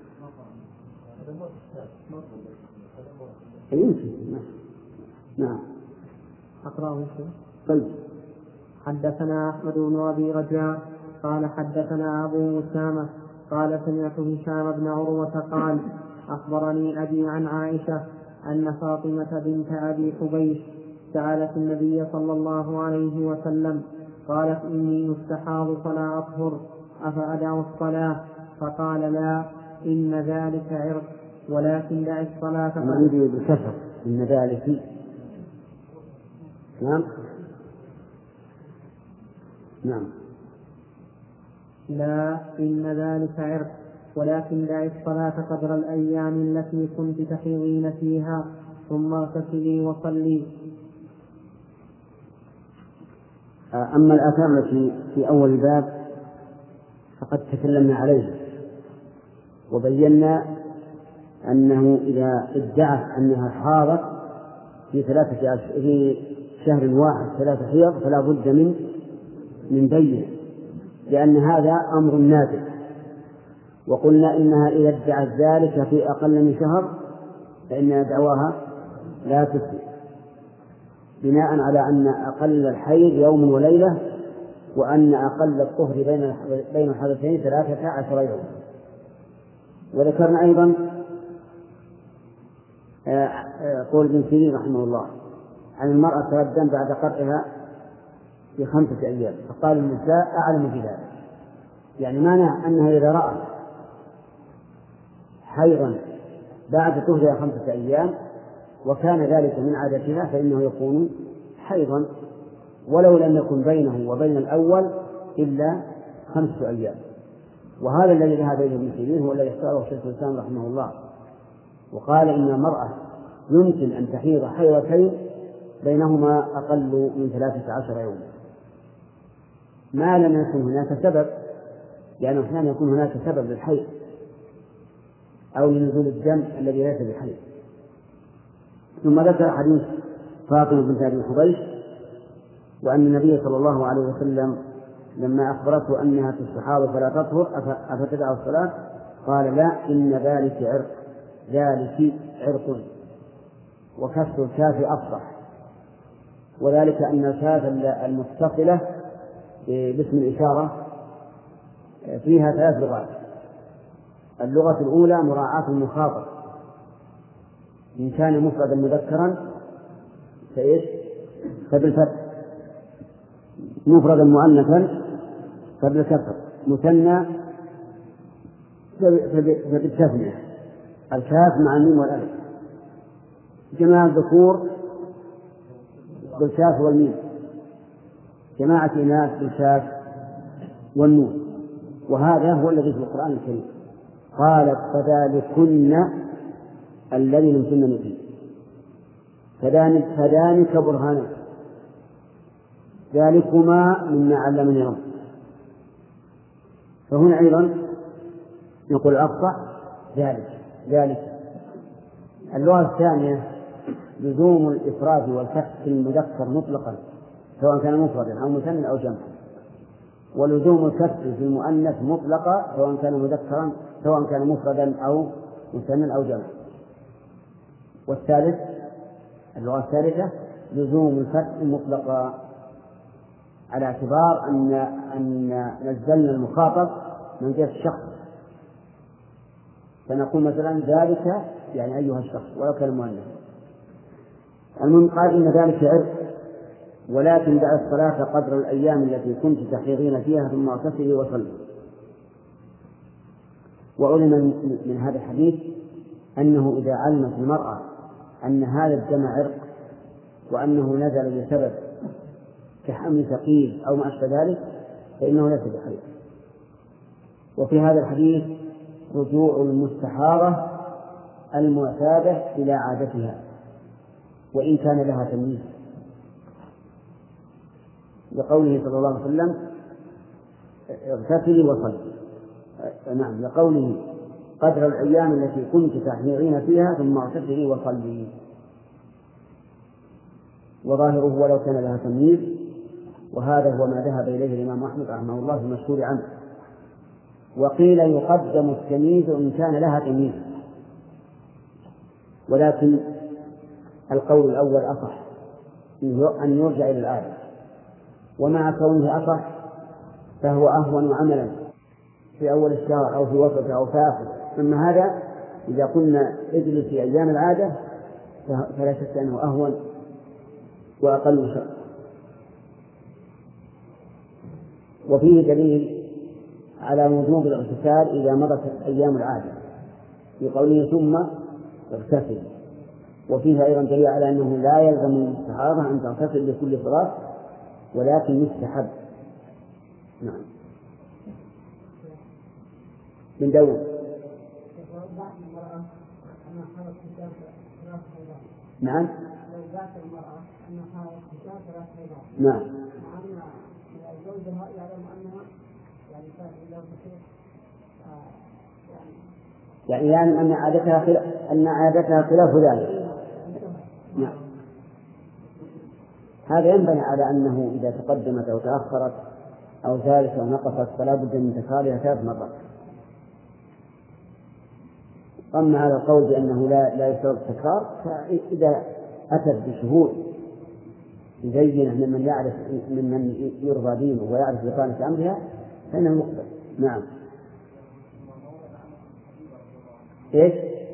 يمكن. نعم. أقرأه شيء. طيب. حدثنا أحمد بن أبي رجاء قال حدثنا أبو أسامة قال سمعت هشام بن عروة قال أخبرني أبي عن عائشة أن فاطمة بنت أبي حبيش سألت النبي صلى الله عليه وسلم قالت: إني مستحاض فلا أطهر أفأدع الصلاة؟ فقال: لا، إن ذلك عرق، ولكن دع الصلاة. نريد بالكسر إن ذلك. نعم. نعم. لا، إن ذلك عرق، ولكن دع الصلاة قدر الأيام التي كنت تحيضين فيها، ثم اغتسلي وصلي. أما الآثار التي في أول الباب فقد تكلمنا عليها وبينا أنه إذا ادعت أنها حاضت في ثلاثة أشهر في شهر واحد ثلاثة حيض فلا بد من من بين، لأن هذا أمر نادر. وقلنا إنها إذا ادعت ذلك في أقل من شهر فإن دعواها لا تثبت، بناء على أن أقل الحيض يوم وليلة، وأن أقل الطهر بين بين الحدثين ثلاثة عشر يوم. وذكرنا أيضا قول ابن سيرين رحمه الله عن المرأة تردم بعد قرئها في خمسة أيام، فقال النساء أعلم بذلك، يعني معنى أنها إذا رأت حيضا بعد طهرها خمسة أيام وكان ذلك من عادتها فإنه يكون حيضا، ولو لم يكن بينه وبين الأول إلا خمسة أيام. وهذا الذي ذهب إليه ابن سيرين هو الذي اختاره شيخ الإسلام رحمه الله، وقال إن المرأة يمكن أن تحيض حيضتين بينهما أقل من ثلاثة عشر يوما ما لم يكن هناك سبب، لأنه يعني أحيانا يكون هناك سبب للحيض أو لنزول الدم الذي ليس بالحيض. ثم ذكر حديث فاطمة بنت أبي حبيش وأن النبي صلى الله عليه وسلم لما أخبرته أنها تستحاض فلا تطهر أفتدع الصلاة قال: لا، إن ذلك عرق، ذلك عرق، وكسر الكاف أفصح، وذلك أن الكاف المتصلة باسم الإشارة فيها ثلاث لغات. اللغة الأولى مراعاة المخاطب، إن كان مفردا مذكرا فإيش؟ فبالفتح، مفردا مؤنثا فبالكسر، مثنى فبالتثنية، الكاف مع الميم والألف، جماعة الذكور بالكاف والميم، جماعة الإناث بالكاف والنون. وهذا هو الذي في القرآن الكريم. قالت: فذلكن الذي لمتن فيه، فذلك برهان، ذلكما مما علمني ربي. فهنا أيضا يقول الأفصح ذلك ذلك. اللغة الثانية لزوم الإفراد والفتح في المذكر مطلقا سواء كان مفردا أو مثنى أو جمعا، ولزوم الكسر في المؤنث مطلقا سواء كان مذكرا سواء كان مفردا أو مثنى أو جمعا. والثالث اللغة الثالثة لزوم الفتح مطلقا على اعتبار أن أن نزلنا المخاطب من جهة الشخص، فنقول مثلا ذلك يعني أيها الشخص ولو كان مؤنث. المهم قال إن ذلك عرق، ولكن دع الصلاة قدر الأيام التي كنت تحيضين فيها ثم اغتسلي وصلي. وعلم من هذا الحديث أنه إذا علمت المرأة أن هذا الدم عرق وأنه نزل بسبب كحمل ثقيل أو ما أشبه ذلك فإنه ليس بحيض. وفي هذا الحديث رجوع المستحاضة المعتادة إلى عادتها وإن كان لها تمييز، لقوله صلى الله عليه وسلم اغتسلي وصلي. نعم، لقوله قدر الأيام التي كنت تحيضين فيها ثم اغتسلي وصلي. وظاهره ولو كان لها تمييز، وهذا هو ما ذهب إليه الإمام أحمد رحمه الله في المشهور عنه. وقيل يقدم التمييز إن كان لها تمييز، ولكن القول الأول أصح أن يرجع إلى الآية، ومع كونه أصح فهو أهون عملا في أول الشهر أو في وسط أو في آخر. أما هذا إذا كنا اجلس في أيام العادة فلا شك أنه أهون وأقل شر. وفيه دليل على وجوب الاغتسال إذا مضت أيام العادة في قوله ثم اغتسل. وفيه أيضا دليل على أنه لا يلزم المستحاضة أن تغتسل لكل صلاة ولكن يستحب. نعم. من دور نعم نعم يعني يعني أن عادتها خلاف أن عادتها خلاف ذلك. نعم. هذا ينبني على أنه إذا تقدمت أو تأخرت أو زادت أو نقصت فلا بد من تكرارها ثلاث مرات. أما على القول بأنه لا لا يشترط التكرار فإذا أتت بشهود مبينة ممن يعرف ممن يرضى دينه ويعرف بطانة أمرها فإنه يقبل. نعم. إيش؟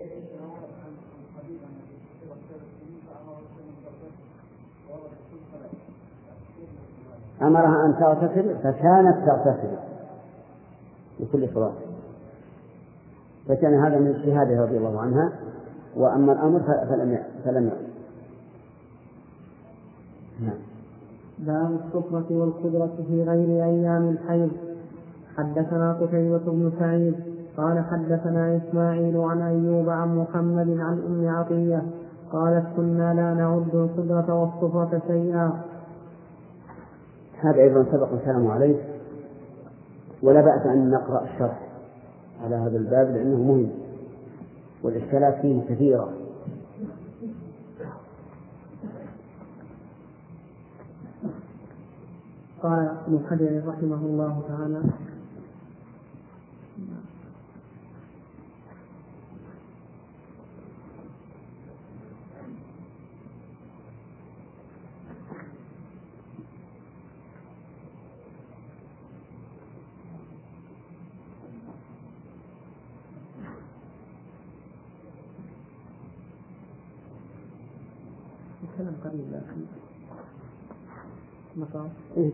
أمرها أن تغتسل فكانت تغتسل لكل صلاة، فكان هذا من اجتهادها رضي الله عنها. وأما الأمر فلم فلم يعلم. نعم. باب السفرة والقدرة في غير أيام الحيض. حدثنا قتيبة بن سعيد قال حدثنا إسماعيل عن أيوب عن محمد عن أم عطية قالت كنا لا نعد القدرة والسفرة شيئا. هذا أيضا سبق الكلام عليه، ولا بأس أن نقرأ الشرح على هذا الباب لأنه مهم والإشكالات فيه كثيرة. قال ابن حجر رحمه الله تعالى كلام قريب لكن مطار.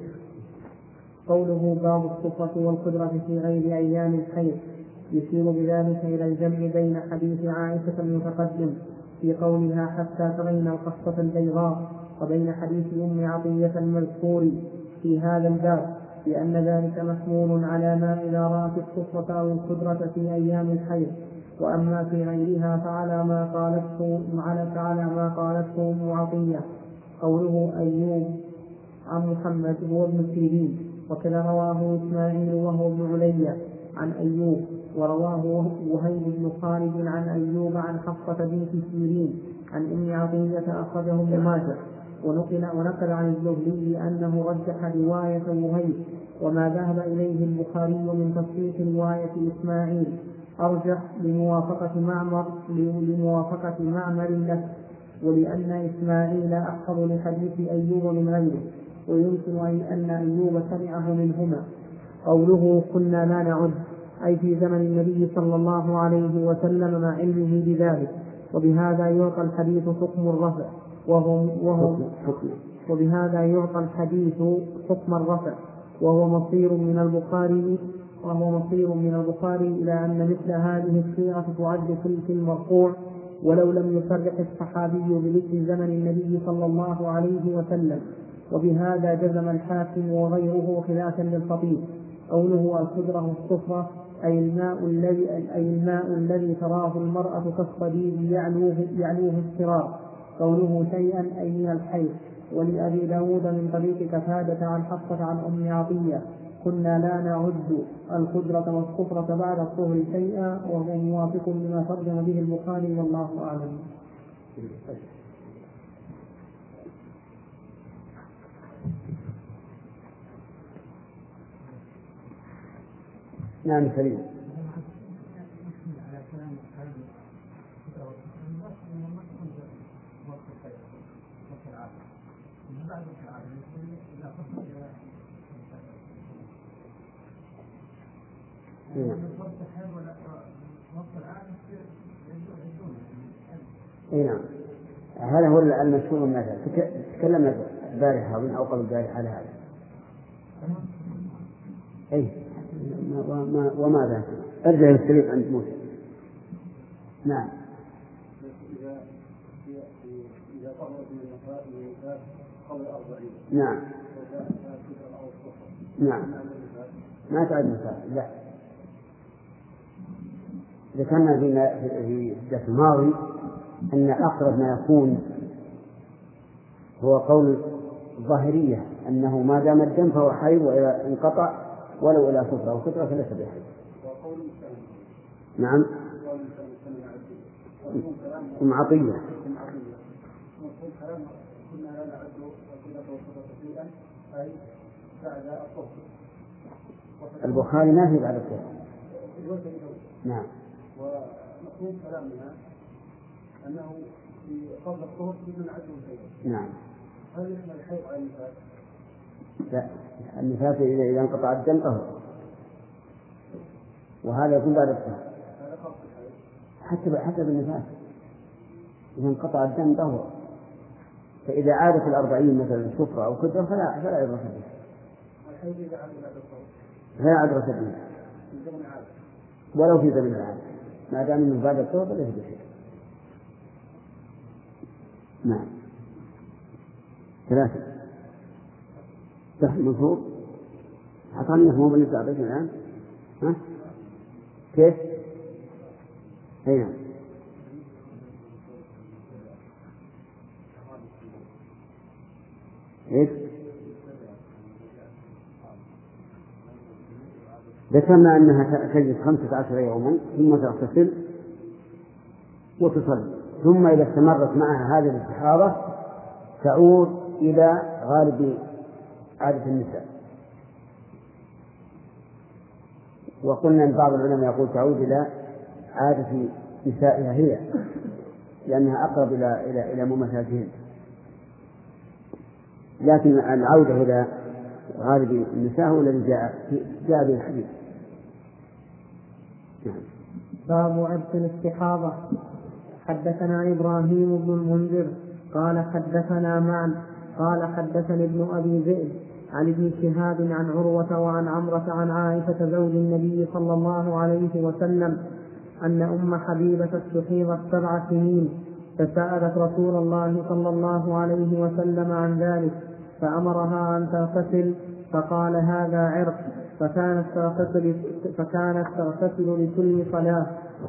قوله باب السفرة والقدرة في غير أيام الحيض يشير بذلك إلى الجمع بين حديث عائشة المتقدم في قولها حتى ترين القصة البيضاء وبين حديث أم عطية المذكور في هذا الباب، لأن ذلك محمول على ما إذا رأت السفرة أو القدرة في أيام الحيض. وأما في غيرها فعلى ما قالته على ما قالته أم عطية. قوله أيوب عن محمد هو ابن سيرين، وكذا رواه إسماعيل وهو ابن علي عن أيوب، ورواه وهيب بن خالد عن أيوب عن حفصة بنت سيرين عن أم عطية أخرجه ابن ماجه. ونقل, ونقل عن الزهري أنه رجح رواية وهيب، وما ذهب إليه البخاري من تصحيح رواية إسماعيل أرجح لموافقة معمر لموافقة معمر له، ولأن إسماعيل أحفظ لحديث أيوب من غيره، ويمكن أن أيوب سمعه منهما. قوله كنا لا نعد أي في زمن النبي صلى الله عليه وسلم مع علمه بذلك، وبهذا يعطى الحديث حكم الرفع وهم وهم وبهذا يعطى الحديث حكم الرفع، وهو مصير من البخاري وهو مصير من البخاري إلى أن مثل هذه الصيغة تعد في المرفوع ولو لم يصرح الصحابي بذكر زمن النبي صلى الله عليه وسلم. وبهذا جزم الحاكم وغيره خلافا للخطيب. قوله الخضرة الصفرة أي الماء الذي أي الماء الذي تراه المرأة كالصديد يعلوه يعلوه الصراط. قوله شيئا أي من الحيض. ولأبي داود من طريق قتادة عن حفصة عن أم عطية كنا لا نعد الخضرة والصفرة بعد الطهر شيئا، وهو موافق لما ترجم به البخاري والله أعلم. نعم سليم. اي نعم، هذا هو المشهور من هذا. تكلمنا البارحة أو قبل البارحة على هذا. اي وما وماذا ارجع السليم عند موسى. نعم. نعم. نعم. ما تعد مسافة. لا. ذكرنا في الدرس الماضي أن أقرب ما يكون هو قول الظاهرية أنه ما دام الدم فهو حيض، وإذا انقطع ولو إلى صفرة أو كترة فليس بحيض. نعم. أم عطية. البخاري ما في بعد الطهر. نعم. ومفهوم كلامنا أنه في قبل الطهر كنا نعده شيئا. نعم. هل يشمل الحيض على النفاس؟ لا، النفاس إذا انقطع الدم طهر، وهذا يكون بعد الطهر. هذا خاص بالحيض. حتى حتى بالنفاس إذا انقطع الدم طهر، فإذا عادت الأربعين مثلا صفرة أو كترة فلا فلا يدرس به. الحيض إذا عاد بعد الطهر فلا يدرس به ولو في زمن العادة، ما دام انه بعد الطهر فليس بشيء. نعم. ثلاثة. صح المفروض. أعطاني مفهوم بالنسبة أعطيك الآن. ها؟ كيف؟ هنا. إيش؟ ذكرنا أنها تجلس خمسة عشر يوما ثم تغتسل وتصلي، ثم إذا استمرت معها هذه الاستحاضة تعود إلى غالب عادة النساء. وقلنا أن بعض العلماء يقول تعود إلى عادة نسائها هي، لأنها أقرب إلى إلى إلى مماثلتهن، لكن العودة إلى غالب النساء هو الذي جاء جاء به الحديث. باب عبث الاستحاضة. حدثنا إبراهيم بن المنذر قال حدثنا معن قال حدثني ابن أبي ذئب عن ابن شهاب عن عروة وعن عمرة عن عائشة زوج النبي صلى الله عليه وسلم أن أم حبيبة استحيضت سبع سنين، فسألت رسول الله صلى الله عليه وسلم عن ذلك فأمرها أن تغتسل، فقال هذا عرق، فكانت تغتسل فكانت تغتسل لكل صلاة.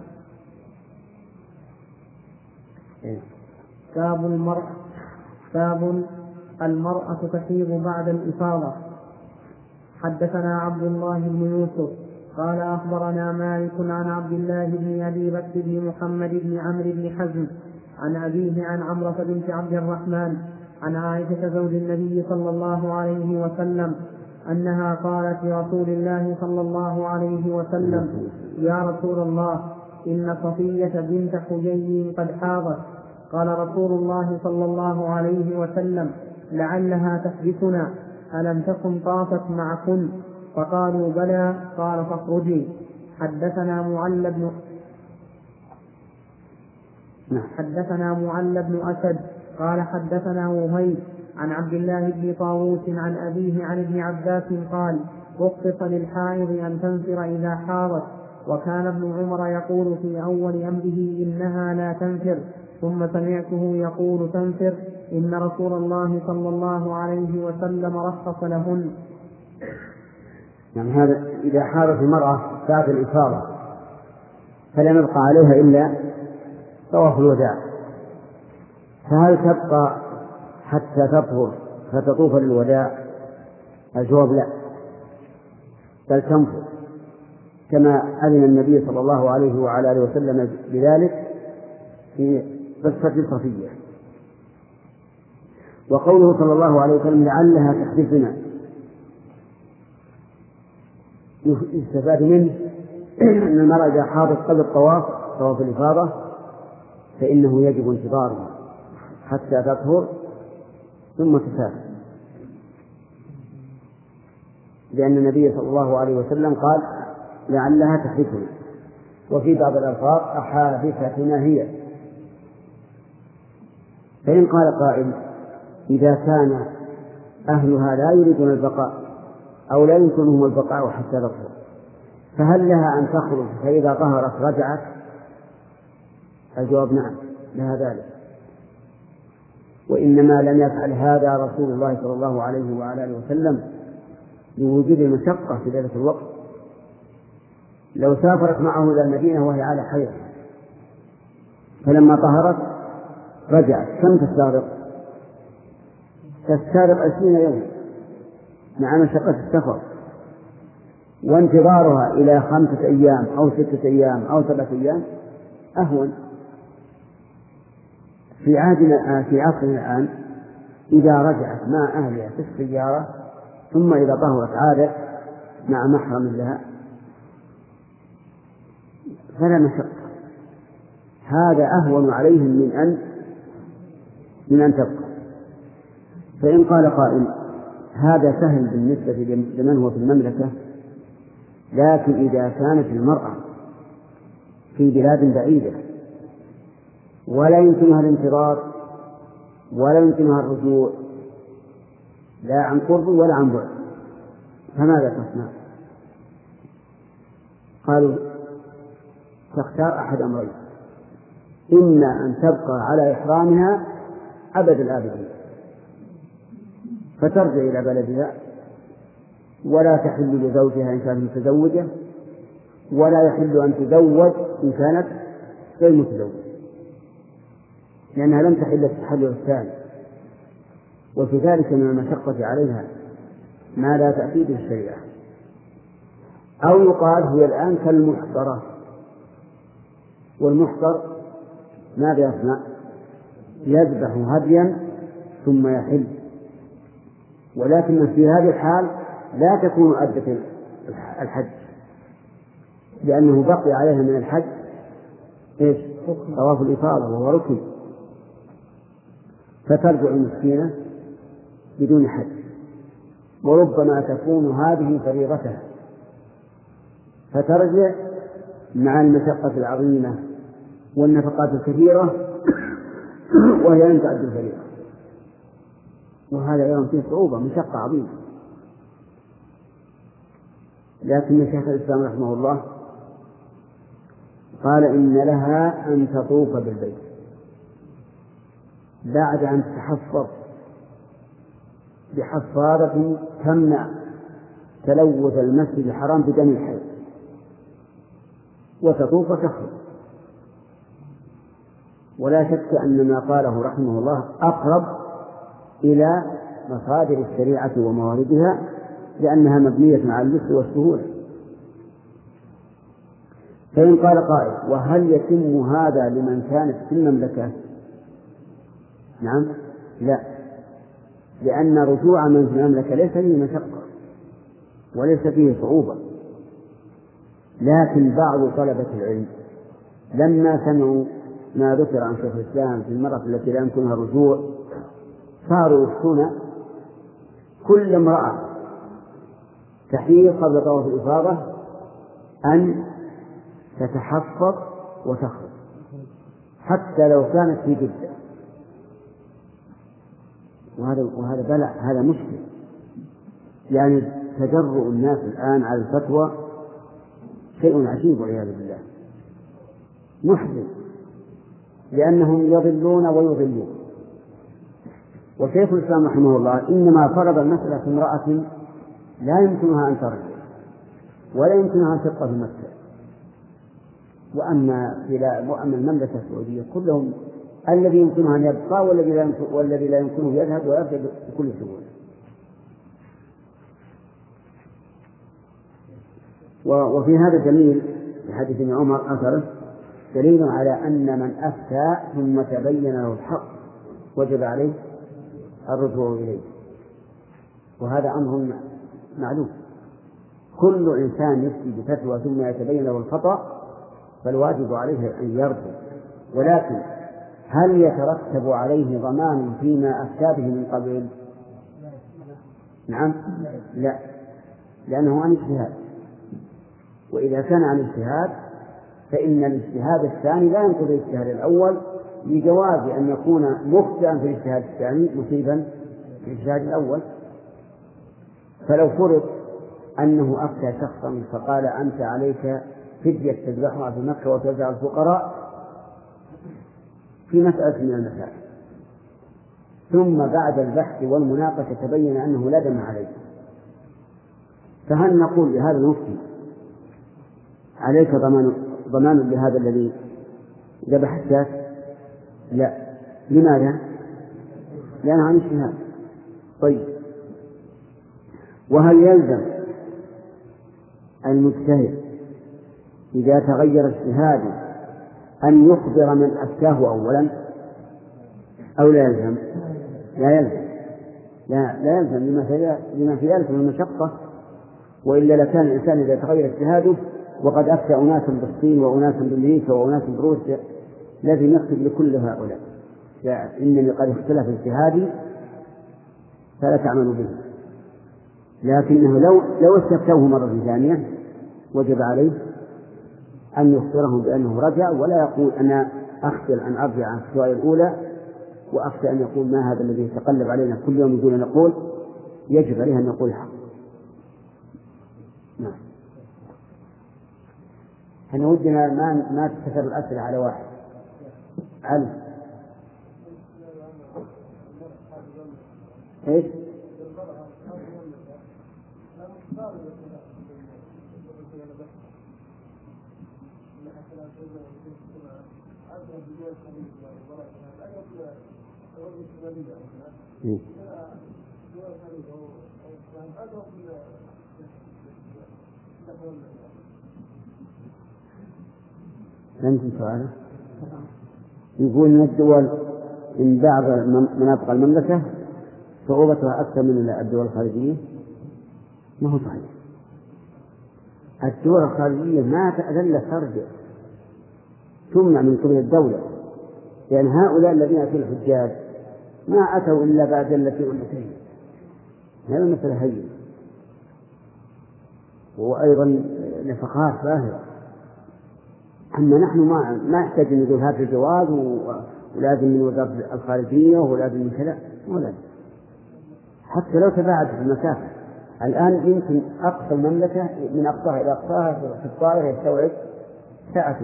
باب المرأة باب المرأة تحيض بعد الإفاضة. حدثنا عبد الله بن يوسف قال أخبرنا مالك عن عبد الله بن أبي بكر بن محمد بن عمرو بن حزم عن أبيه عن عمرة بنت عبد الرحمن عن عائشة زوج النبي صلى الله عليه وسلم أنها قالت لرسول الله صلى الله عليه وسلم يا رسول الله إن صفية بنت حيي قد حاضت. قال رسول الله صلى الله عليه وسلم لعلها تحدثنا، ألم تكن طافت معكن؟ فقالوا بلى. قال فاخرجي. حدثنا معل بن حدثنا معل بن أسد قال حدثنا وهيب عن عبد الله بن طاووس عن أبيه عن ابن عباس قال رخص للحائض أن تنفر إذا حاضت، وكان ابن عمر يقول في أول أمره إنها لا تنفر، ثم سمعته يقول تنفر، إن رسول الله صلى الله عليه وسلم رخص لهن. يعني هذا إذا حاضت المرأة ساعة الإفاضة فلم يبقى عليها إلا طواف الوداع، فهل تبقى حتى تطهر فتطوف للوداع؟ الجواب لا، بل تنفر كما أذن النبي صلى الله عليه وعلى آله وسلم بذلك في قصة صفية. وقوله صلى الله عليه وسلم لعلها تحدثنا يستفاد منه أن المرأة إذا حاضت قبل الطواف طواف الإفاضة فإنه يجب انتظارها حتى تطهر ثم تسافر، لأن النبي صلى الله عليه وسلم قال لعلها تحدثنا، وفي بعض الألفاظ أحادثتنا هي. فإن قال قائل إذا كان أهلها لا يريدون البقاء أو لا يمكنهم البقاء حتى تطهر فهل لها أن تخرج فإذا طهرت رجعت؟ الجواب نعم، لها ذلك، وإنما لم يفعل هذا رسول الله صلى الله عليه وعلى آله وسلم لوجود المشقة في ذلك الوقت. لو سافرت معه إلى المدينة وهي على حيض فلما طهرت رجعت كم تستغرق؟ تستغرق عشرين يوم مع مشقة السفر، وانتظارها إلى خمسة أيام أو ستة أيام أو سبعة أيام أهون. في عهدنا في عصرنا الآن إذا رجعت مع أهلها في السيارة ثم إذا طهرت عادت مع محرم لها فلا مشقة، هذا أهون عليهم من أن من أن تبقى. فإن قال قائل هذا سهل بالنسبة لمن هو في المملكة، لكن إذا كانت المرأة في بلاد بعيدة ولا يمكنها الانتظار ولا يمكنها الرجوع لا عن قرب ولا عن بعد فماذا تصنع؟ قالوا تختار أحد أمرين، إما أن تبقى على إحرامها أبد الآبدين فترجع إلى بلدها ولا تحل لزوجها إن كانت متزوجة، ولا يحل أن تزوج إن كانت غير متزوجة، لأنها لم تحل التحلل الثاني، وفي ذلك من المشقة عليها ما لا تأتي به الشريعة. أو يقال هي الآن كالمحصرة، والمحصر ماذا يصنع؟ يذبح هديا ثم يحل، ولكن في هذه الحال لا تكون أدت الحج لأنه بقي عليها من الحج إيش؟ طواف الإفاضة وهو ركن، فترجع مسكينة بدون حج، وربما تكون هذه فريضتها فترجع مع المشقة العظيمة والنفقات الكثيرة وهي لم تعد الفريضة، وهذا أيضا فيه صعوبة مشقة عظيمة. لكن شيخ الإسلام رحمه الله قال إن لها أن تطوف بالبيت بعد أن تتحفظ بحفاظة تمنع تلوث المسجد الحرام بدم الحي، وتطوف وتخرج. ولا شك أن ما قاله رحمه الله أقرب إلى مصادر الشريعة ومواردها لأنها مبنية على اليسر والسهولة. فإن قال قائل وهل يتم هذا لمن كانت في المملكة؟ نعم لا، لأن رجوع من في المملكة ليس فيه مشقة وليس فيه صعوبة، لكن بعض طلبة العلم لما سمعوا ما ذكر عن شيخ الإسلام في المرأة التي لا يمكنها الرجوع صاروا يفتون كل امرأة تحيض قبل طواف الإفاضة أن تتحفظ وتخرج حتى لو كانت في جدة، وهذا وهذا بلاء، هذا مشكل. يعني تجرؤ الناس الآن على الفتوى شيء عجيب والعياذ بالله، محزن، لأنهم يضلون ويضلون. وشيخ الإسلام رحمه الله إنما فرض المسألة في امرأة لا يمكنها أن ترجع ولا يمكنها أن تبقى في مكة. وأما وأما المملكة السعودية كلهم الذي يمكنه أن يبقى والذي لا يمكن والذي لا يمكنه يذهب ويرجع بكل سهولة. وفي هذا دليل في حديث ابن عمر أثره دليل على أن من أفتى ثم تبين له الحق وجب عليه الرجوع إليه، وهذا أمر معلوم. كل إنسان يفتي بفتوى ثم يتبين له الخطأ فالواجب عليه أن يرجع، ولكن هل يترتب عليه ضمان فيما أفتى به من قبل؟ نعم، لا، لأنه عن اجتهاد، وإذا كان عن اجتهاد فإن الاجتهاد الثاني لا ينقض الاجتهاد الأول لجواز أن يكون مخطئا في الاجتهاد الثاني مصيبا في الاجتهاد الأول. فلو فرض أنه أفتى شخصا فقال أنت عليك فدية تذبحها في مكة وتوزع الفقراء في مسألة من المسائل، ثم بعد البحث والمناقشة تبين أنه لا دم عليه، فهل نقول لهذا المفتي عليك ضمان ضمان لهذا الذي ذبح الشاة؟ لا. لماذا؟ لأنه عن اجتهاد. طيب، وهل يلزم المجتهد إذا تغير اجتهاده أن يخبر من أفتاه أولا أو لا يلزم؟ لا يلزم، لا, لا يلزم لما في ذلك من المشقة، وإلا لكان الإنسان إذا تغير اجتهاده وقد أفتى أناسا بالصين وأناسا بالأمريكا وأناسا بروسيا لازم يكتب لكل هؤلاء إنني قد اختلف اجتهادي فلا تعملوا به. لكنه لو لو استفتوه مرة ثانية وجب عليه أن يخبرهم بأنه رجع، ولا يقول أنا أخجل أن أرجع عن الفتوى الأولى وأخشى أن يقول ما هذا الذي يتقلب علينا كل يوم يقول نقول. يجب عليه أن يقول الحق. نعم. احنا ودنا ما ما تكثر الأسئلة على واحد. علي. ايش؟ إيه؟ فهمت سؤاله؟ يقول من الدول من بعض مناطق المملكة صعوبتها أكثر من الدول الخارجية. ما هو صحيح. الدول الخارجية ما تأذن ترجع تمنع من قبل الدولة، لأن هؤلاء الذين أتوا الحجاج ما أتوا إلا بعد التي والتين. هذا مثل هين، وأيضا نفقات باهظة. أما نحن ما ما يحتاج أن يقول هذا الجواز ولازم من وزارة الخارجية ولازم من كذا، ولا حتى لو تباعد في المسافة. الآن يمكن أقصى المملكة من أقصاها إلى أقصاها في الطائرة يستوعب ساعتين.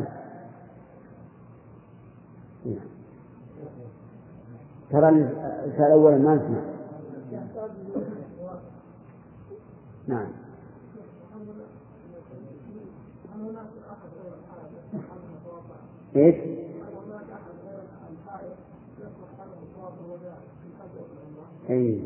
ترى الرسالة أولا ما نسمع. نعم. إيش؟ أي.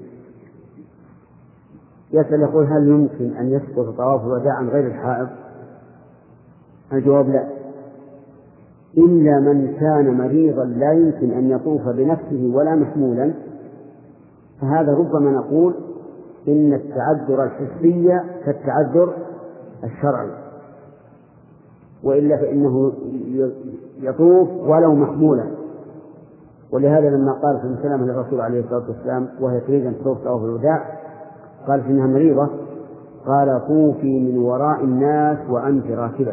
يسأل يقول هل يمكن أن يسقط طواف الوداع عن غير الحائض؟ الجواب لا، إلا من كان مريضا لا يمكن أن يطوف بنفسه ولا محمولا، فهذا ربما نقول إن التعذر الحسي كالتعذر الشرعي، وإلا فإنه يطوف ولو محمولا. ولهذا لما قال صلى الله عليه وسلم للرسول عليه الصلاة والسلام وهي تريد أن تطوف طواف الوداع قال إنها مريضة، قال طوفي من وراء الناس وأنت راكبة،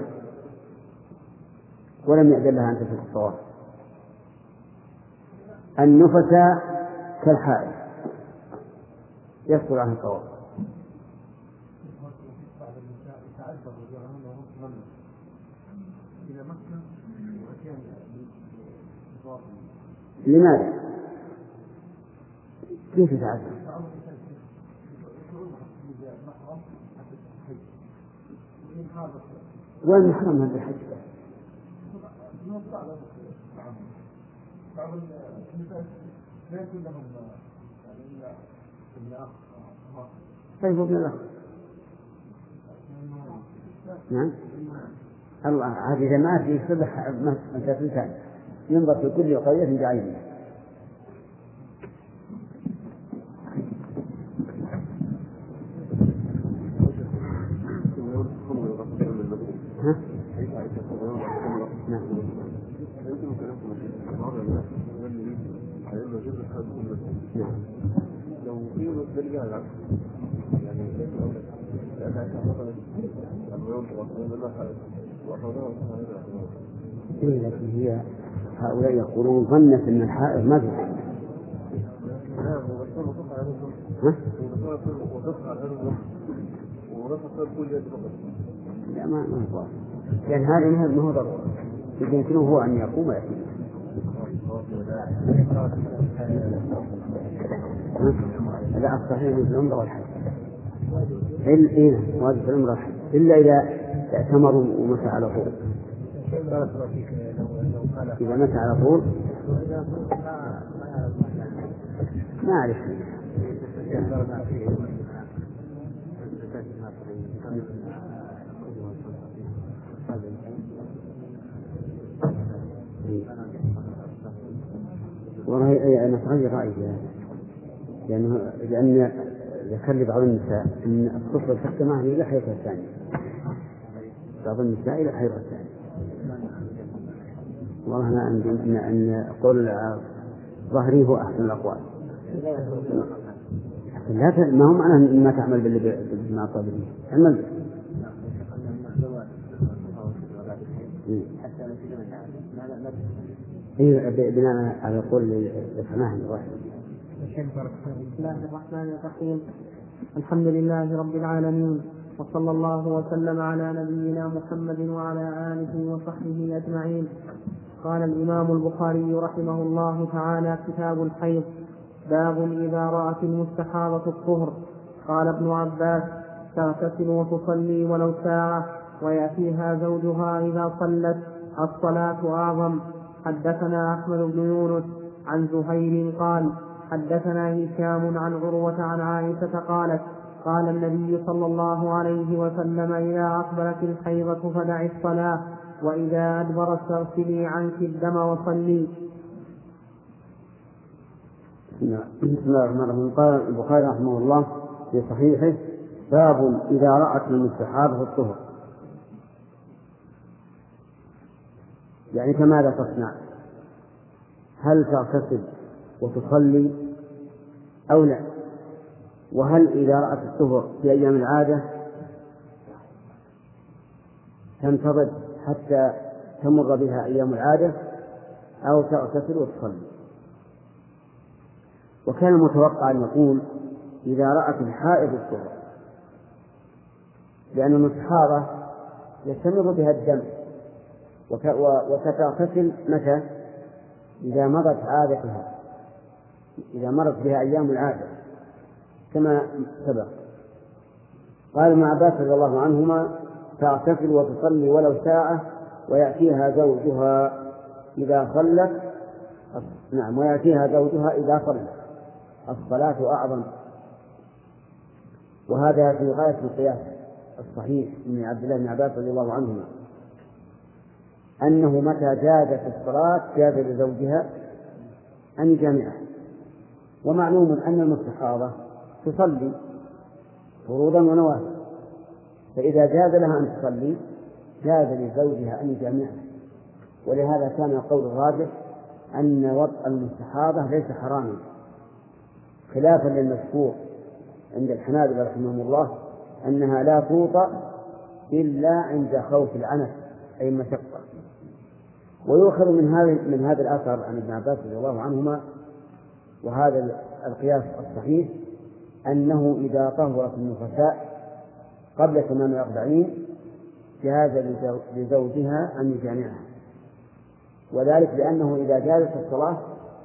ولم يأذن لها أن تفعل الطواف. النفس كالحائض يسقط عنه الطواف. لماذا؟ كيف يتعذر؟ وين محرم هذا الحج؟ طيب ابن الأخ. نعم. الله هذه جماعات يصبح مسافة ينظر في كل قرية بعينها. ها؟ نعم. لو في نرجع لك يعني لكن هي هؤلاء يقولون ظنت أن الحائض ما في حاجة. لا ما ما هو لأن هذا ما هو ضروري يمكنه هو أن يقوم ويأتي. هذا الصحيح في العمرة والحج إلا واجب في العمرة والحج إلا إذا اعتمروا ومسى على طول. إذا مسى على طول ما أعرف. والله أنا صحيح رأيي لأنه لأن ذكر لي بعض النساء أن الطفل تحت معه إلى حيث الثاني. بعض النساء إلى حيث الثاني. والله أنا عندي أن أن قول ظهري هو أحسن الأقوال. لا ما هو معناه ما تعمل بالماء الطبيعي. تعمل. إيه بناء على قول السماح الواحد. بسم الله الرحمن الرحيم. الحمد لله رب العالمين وصلى الله وسلم على نبينا محمد وعلى آله وصحبه أجمعين. قال الإمام البخاري رحمه الله تعالى: كتاب الحيض. باب إذا رأت المستحاضة الطهر. قال ابن عباس: تغتسل وتصلي ولو ساعة ويأتيها زوجها إذا صلت، الصلاة أعظم. حدثنا أحمد بن يونس عن زهير قال: حدثنا هشام عن عروة عن عائشة قالت: قال النبي صلى الله عليه وسلم: إذا أقبلت الحيضة فدعي الصلاة، وإذا أدبرت فاغسلي عنك الدم وصلي. بسم الله الرحمن الرحيم. قال البخاري رحمه الله في صحيحه: باب إذا رأت المستحاضة الطهر. يعني فماذا تصنع؟ هل تغتسل وتصلي أو لا؟ وهل إذا رأت الطهر في أيام العادة تنتظر حتى تمر بها أيام العادة أو تغتسل وتصلي؟ وكان المتوقع أن يقول إذا رأت الحائض الطهر، لأن المستحاضة يستمر بها الدم وستغتسل متى؟ إذا مضت عادتها، إذا مرت بها أيام العادة كما سبق. قال ابن عباس رضي الله عنهما: تغتسل وتصلي ولو ساعة ويأتيها زوجها إذا صلت. نعم، ويأتيها زوجها إذا صلت، الصلاة أعظم. وهذا في غاية القياس الصحيح من عبد الله بن عباس رضي الله عنهما، أنه متى جازت الصلاة جاز لزوجها أن يجامعها. ومعلوم أن المستحاضة تصلي فروضا ونوافل، فإذا جاز لها أن تصلي جاز لزوجها أن يجامعها. ولهذا كان القول الراجح أن وطء المستحاضة ليس حراما، خلافا للمشهور عند الحنابلة رحمهم الله أنها لا توطأ إلا عند خوف العنف أي المشقة. ويؤخذ من هذا من هذا الأثر عن ابن عباس رضي الله عنهما، وهذا القياس الصحيح، أنه إذا طهرت النفساء قبل تمام الأربعين جاز لزوجها أن يجامعها، وذلك لأنه إذا جازت الصلاة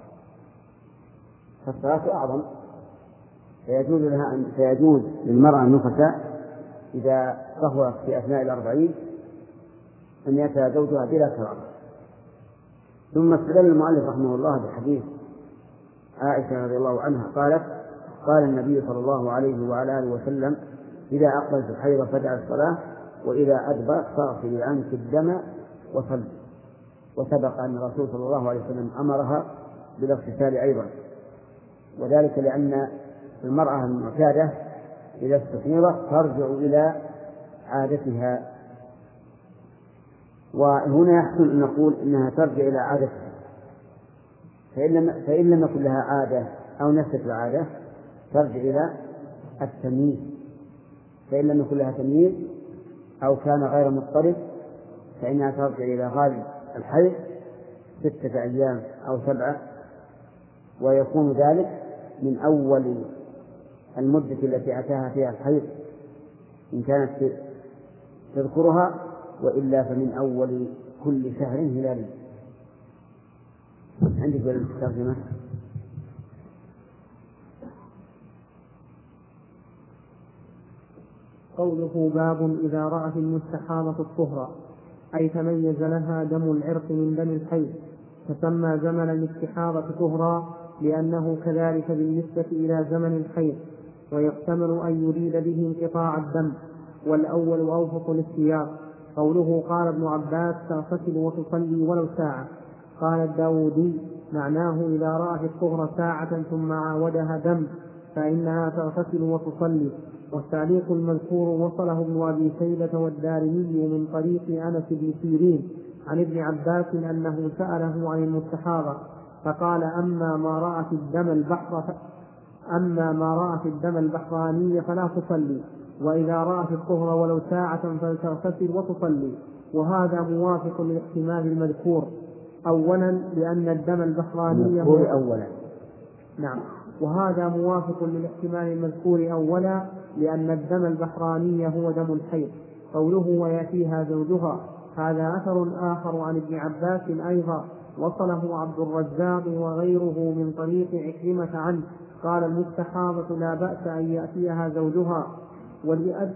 فالصلاة أعظم، فيجوز لها أن فيجوز للمرأة النفساء إذا طهرت في أثناء الأربعين أن يأتي زوجها بلا كراهة. ثم استدل المؤلف رحمه الله بحديث عائشة رضي الله عنها قالت: قال النبي صلى الله عليه وعلى آله وسلم: إذا أقبلت الحيض فدع الصلاة، وإذا أدبرت فاغسلي عنك الدم وصلي. وسبق أن الرسول صلى الله عليه وسلم أمرها بالاغتسال أيضا، وذلك لأن المرأة المعتادة إذا استحيضت ترجع إلى عادتها، وهنا يحسن أن نقول إنها ترجع إلى عادتها، فإن لم, فإن لم يكن لها عادة أو نفس العادة ترجع إلى التمييز، فإن لم يكن لها تمييز أو كان غير مضطرب فإنها ترجع إلى غالب الحيض ستة أيام أو سبعة، ويكون ذلك من أول المدة التي أتاها فيها الحيض إن كانت تذكرها، وإلا فمن أول كل شهر هلالي. عندك بالترجمة؟ قوله: باب إذا رأت المستحاضة الطهر، أي تميز لها دم العرق من دم الحيض، فسمى زمن الاستحاضة طهرا لأنه كذلك بالنسبة إلى زمن الحيض، ويحتمل أن يريد به انقطاع الدم، والأول أوفق للسياق. قوله: قال ابن عباس: تغتسل وتصلي ولو ساعة. قال الداودي: معناه إذا رأت الطهر ساعة ثم عاودها دم فإنها تغتسل وتصلي. والتعليق المذكور وصله ابن أبي شيبة والدارمي من طريق أنس بن سيرين عن ابن عباس أنه سأله عن المستحاضة فقال: أما ما رأت الدم البحر أما ما رأت الدم البحراني فلا تصلي، وإذا رأت الطهر ولو ساعة فلتغتسل وتصلي. وهذا موافق للاحتمال المذكور أولا لأن الدم البحراني هو أولا نعم وهذا موافق للاحتمال المذكور أولا لأن الدم البحراني هو دم الحيض. قوله: ويأتيها زوجها، هذا أثر آخر عن ابن عباس أيضا وصله عبد الرزاق وغيره من طريق عكرمة عنه قال: المستحاضة لا بأس أن يأتيها زوجها. ولأب...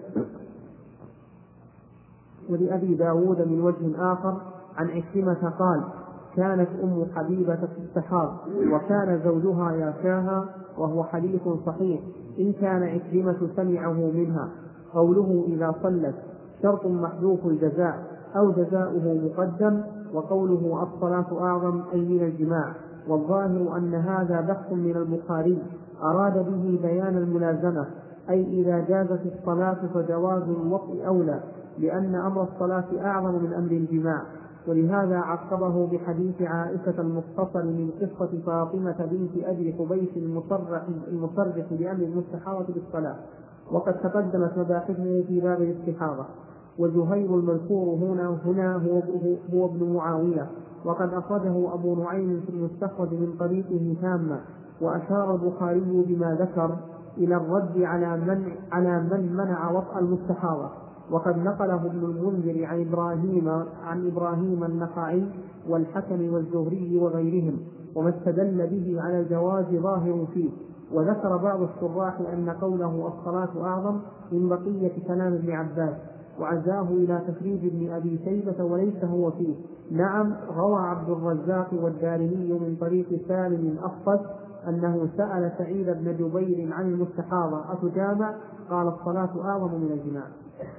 ولأبي داود من وجه آخر عن عكرمة قال: كانت أم حبيبة تستحاض وكان زوجها يغشاها، وهو حديث صحيح إن كان عكرمة سمعه منها. قوله: إذا صلت شرط محذوف الجزاء أو جزاؤه مقدم، وقوله: الصلاة أعظم أي من الجماع. والظاهر أن هذا بحث من البخاري أراد به بيان الملازمة، أي إذا جازت الصلاة فجواز الوطء أولى، لأن أمر الصلاة أعظم من أمر الجماع. ولهذا عقبه بحديث عائشة المختصر من قصة فاطمة بنت أبي حبيش المصرح, المصرح بأمر المستحاضة بالصلاة، وقد تقدمت مباحثه في باب الاستحاضة. وزهير المذكور هنا, هنا هو, هو ابن معاوية، وقد أخرجه أبو نعيم في المستخرج من طريقه تامة. وأشار البخاري بما ذكر إلى الرد على من, على من منع وطأ المستحاضة، وقد نقله ابن المنذر عن إبراهيم, عن إبراهيم النخعي والحكم والزهري وغيرهم، وما استدل به على الجواز ظاهر فيه. وذكر بعض الشراح أن قوله الصلاة أعظم من بقية كلام ابن عباس، وعزاه إلى تخريج ابن أبي شيبة وليس هو فيه. نعم، روى عبد الرزاق والدارمي من طريق سالم أخفش أنه سأل سعيد بن جبير عن المستحاضة: أتجامع؟ قال: الصلاة أعظم من الجماع.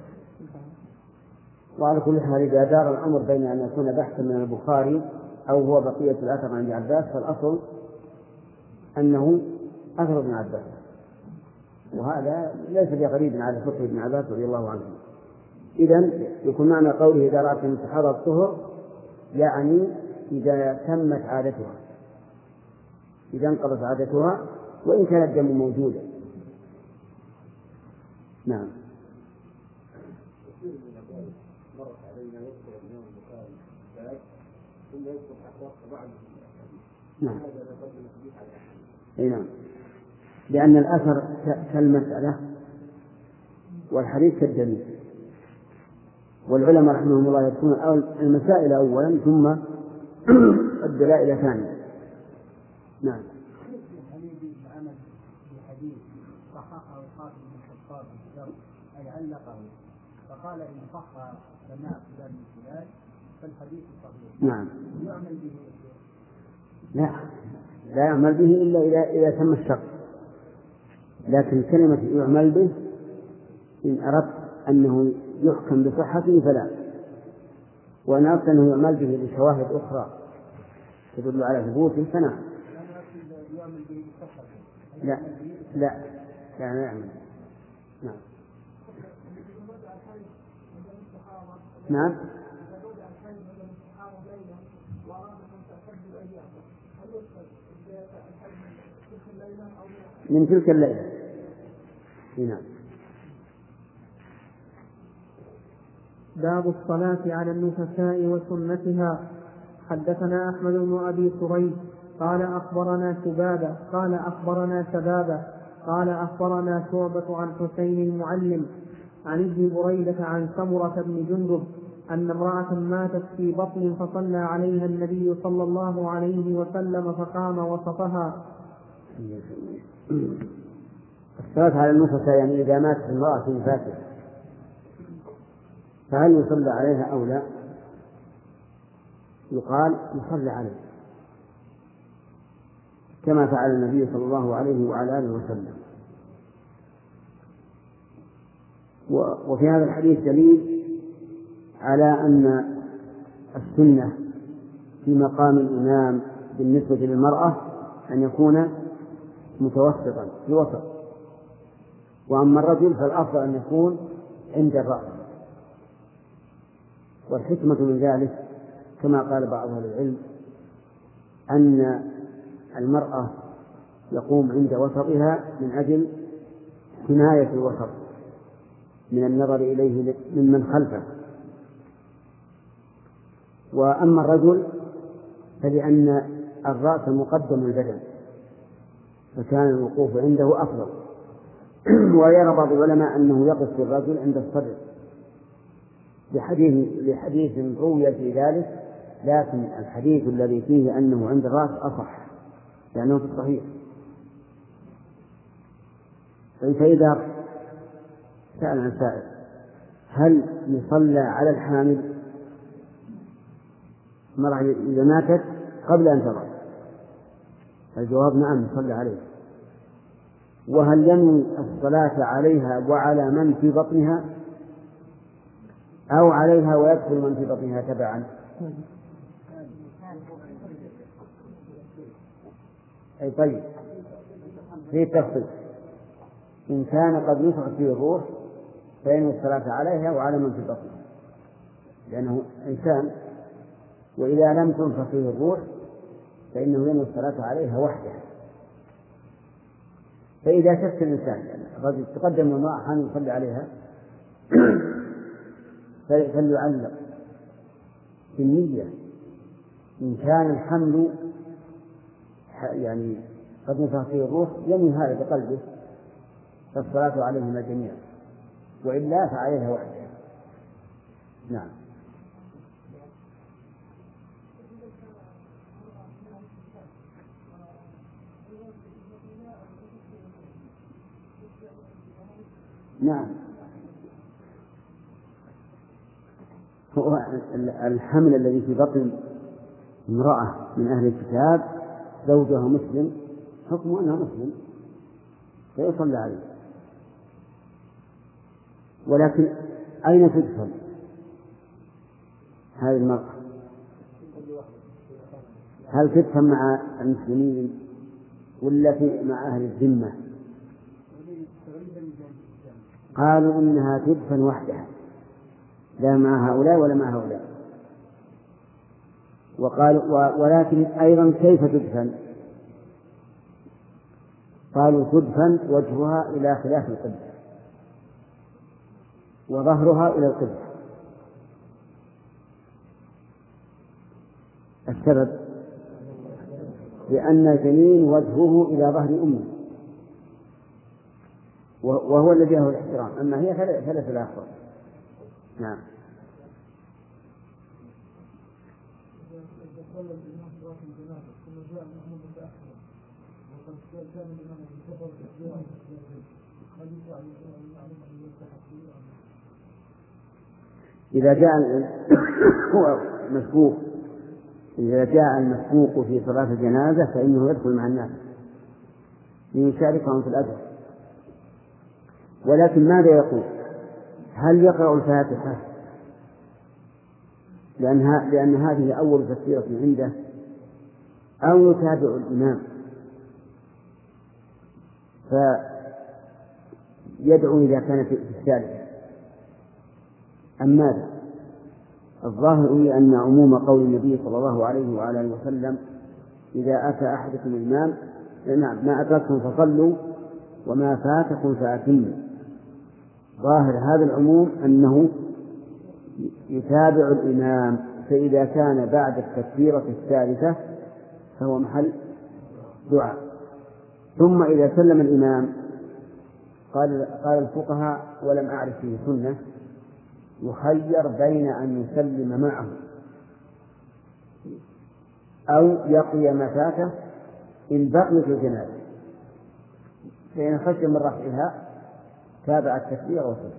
وعلى كل حال إذا دار الأمر بين أن يكون بحثا من البخاري أو هو بقية الأثر عن ابن عباس فالأصل أنه أثر ابن عباس، وهذا ليس بغريب على فقه ابن عباس رضي الله عنه. إذن يكون معنى قوله إذا رأت المستحاضة الطهر يعني إذا تمت عادتها، إذا انقضت عادتها وإن كان الدم موجودا. نعم. مرت علينا يذكر الإمام البخاري ذلك ثم يذكر أحوال بعد نعم. أي نعم. لأن الأثر كالمسألة والحديث كالدليل، والعلماء رحمهم الله يكون المسائل أولا ثم الدلائل ثانيا. نعم. صححه الحافظ بن الخطاب بالشرط أي علقه فقال إن صح سماع فلان من فلان فالحديث صحيح. نعم. يعمل به؟ لا، لا يعمل به إلا إذا إذا تم الشرط، لكن كلمة يعمل به إن أردت أنه يحكم بصحته فلا، وإن أردت أنه يعمل به لشواهد أخرى تدل على ثبوته فنعم. لا لا لا لا يعمل. نعم. نعم. من تلك الليلة. نعم. باب الصلاة على النفساء وسنتها. حدثنا أحمد بن أبي سريج قال أخبرنا شبابة قال أخبرنا شبابة قال أخبرنا شعبة عن حسين المعلم عن ابن بريدة عن سمرة بن جندب أن امرأة ماتت في بطن فصلى عليها النبي صلى الله عليه وسلم فقام وصفها. الصلاة على النفساء يعني إذا ماتت امرأة في نفاسها فهل يصلى عليها أو لا؟ يقال يصلى عليها كما فعل النبي صلى الله عليه وعلى آله وسلم. وفي هذا الحديث دليل على أن السنة في مقام الإمام بالنسبة للمرأة أن يكون متوسطا في وسط، وأما الرجل فالأفضل أن يكون عند الرأس. والحكمة من ذلك كما قال بعض أهل العلم أن المرأة يقوم عند وسطها من أجل حماية الوسط من النظر إليه ممن خلفه، وأما الرجل فلأن الرأس مقدم البدن فكان الوقوف عنده أفضل. ويرى بعض العلماء أنه يقف الرجل عند الصدر لحديث لحديث روي في ذلك، لكن الحديث الذي فيه أنه عند الرأس أصح لأنه في الصحيح. فإذا سأل عن سائل هل يصلى على الحامل مرة إذا ماتت قبل أن تضع؟ الجواب نعم يصلى عليها. وهل ينوي الصلاة عليها وعلى من في بطنها أو عليها ويدخل من في بطنها تبعا؟ أي طيب في التفصيل إن كان قد نفخ فيه الروح فينوي الصلاة عليها وعلى من في بطنها لأنه إنسان، وإذا لم تنفخ فيه الروح فإنه ينوي الصلاة عليها وحدها. فإذا شك الإنسان يعني الرجل تقدم المرأة حان يصلي عليها فليعلق بالنية إن كان الحمل يعني قد نفخ فيه الروح ينوي هذا بقلبه فالصلاة عليهما جميعا، وإلا فعليها وحدها. نعم. نعم. هو الحمل الذي في بطن امرأة من أهل الكتاب زوجها مسلم حكمه أنه مسلم فيصلى عليه، ولكن أين تدخل هذه المرأة؟ هل تدخل مع المسلمين ولا في مع أهل الذمة؟ قالوا إنها تدفن وحدها لا مع هؤلاء ولا مع هؤلاء. وقالوا ولكن أيضا كيف تدفن؟ قالوا تدفن وجهها إلى خلاف القبلة وظهرها إلى القبلة. السبب لأن الجنين وجهه إلى ظهر أمه وهو الذي له الاحترام، أما هي فليس لها حرمة. نعم. إذا جاء المسبوق إذا جاء المسبوق في صلاة الجنازة فإنه يدخل مع الناس ليشاركهم في الأجر، ولكن ماذا يقول؟ هل يقرأ الفاتحة لأنها لأن هذه أول تكبيرة عنده، أو يتابع الإمام فيدعو إذا كان في الثالثة، أم ماذا؟ الظاهر أن عموم قول النبي صلى الله عليه وعلى آله وسلم إذا أتى أحدكم الإمام نعم ما أتاكم فصلوا وما فاتكم فأتموا، ظاهر هذا العموم أنه يتابع الإمام، فإذا كان بعد التكبيرة الثالثة فهو محل دعاء. ثم إذا سلم الإمام قال قال الفقهاء ولم أعرف فيه سنة يخير بين أن يسلم معه أو يقي ما فاته إن بقي في الجنازة، فإن خشي من رفعها تابع التكبير وسلم.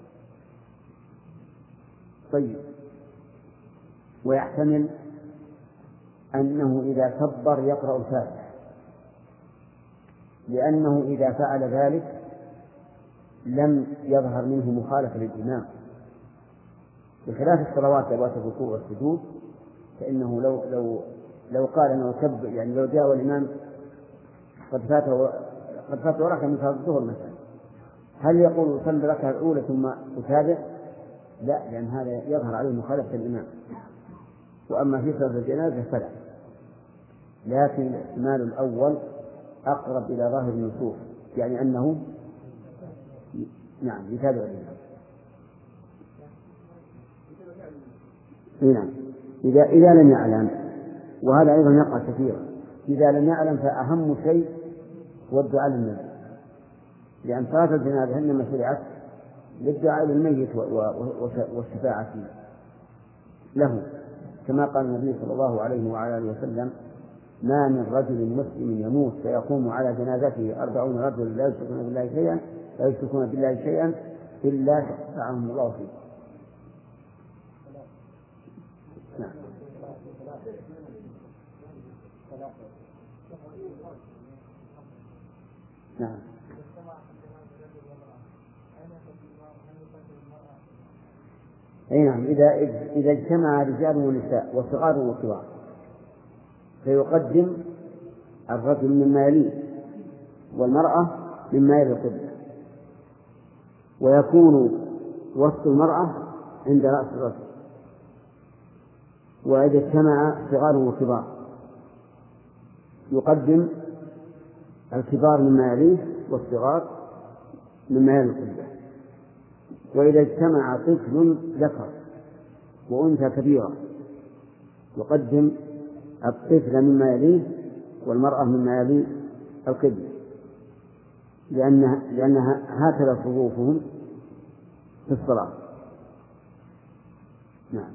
طيب، ويحتمل أنه إذا كبر يقرأ الفاتحة، لأنه إذا فعل ذلك لم يظهر منه مخالفة للإمام، بخلاف الصلوات ذوات الركوع والسجود، فإنه لو لو لو قال أنه كبر، يعني لو جاء الإمام قد فاته قد فاته ركعة من صلاة الظهر مثلا، هل يقول صلي الركعة الأولى ثم أتابع؟ لا، لأن هذا يظهر عليه مخالفة الإمام. وأما في صلاة الجنازة فلا، لكن الاحتمال الأول أقرب إلى ظاهر النصوص، يعني أنه نعم يتابع الإمام. نعم، إذا إذا لم يعلم، وهذا أيضا يقع كثيرا، إذا لم يعلم فأهم شيء هو الدعاء للنبي، لأن صلاة الجنازة إنما شرعت للدعاء للميت والشفاعة له، كما قال النبي صلى الله عليه وعلى آله وسلم: ما من رجل مسلم يموت فيقوم على جنازته أربعون رجل لا يشركون بالله شيئا لا يشركون بالله شيئا إلا شفعهم الله فيه. نعم. نعم. أي نعم، إذا إذا اجتمع رجال ونساء وصغار وكبار فيقدم الرجل مما يليه والمرأة مما يلي القبلة، ويكون وسط المرأة عند رأس الرجل. وإذا اجتمع صغار وكبار يقدم الكبار مما يليه والصغار مما يلي القبلة. وإذا اجتمع طفل ذكر وأنثى كبيرة يقدم الطفل مما يليه والمرأة مما يلي القبلة، لأن لأنها هكذا صفوفهم في الصلاة. نعم.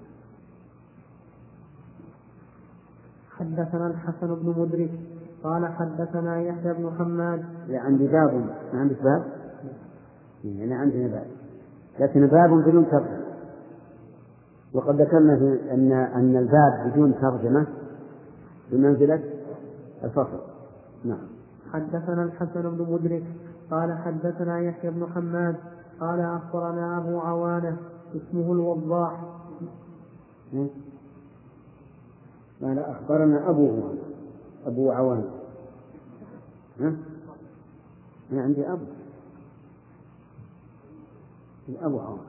حدثنا الحسن بن مدرك قال حدثنا يحيى بن حماد. عندي باب، ما عندك باب؟ يعني عندنا باب، لكن باب بدون ترجمة، وقد ذكرنا أن أن الباب بدون ترجمة بمنزلة الفصل. نعم. حدثنا الحسن بن مدرك قال حدثنا يحيى بن حماد قال أخبرنا أبو عوانة اسمه الوضاح. قال أخبرنا أبو عوانة أبو عوانة ها؟ أنا عندي أبو أبو عوانة.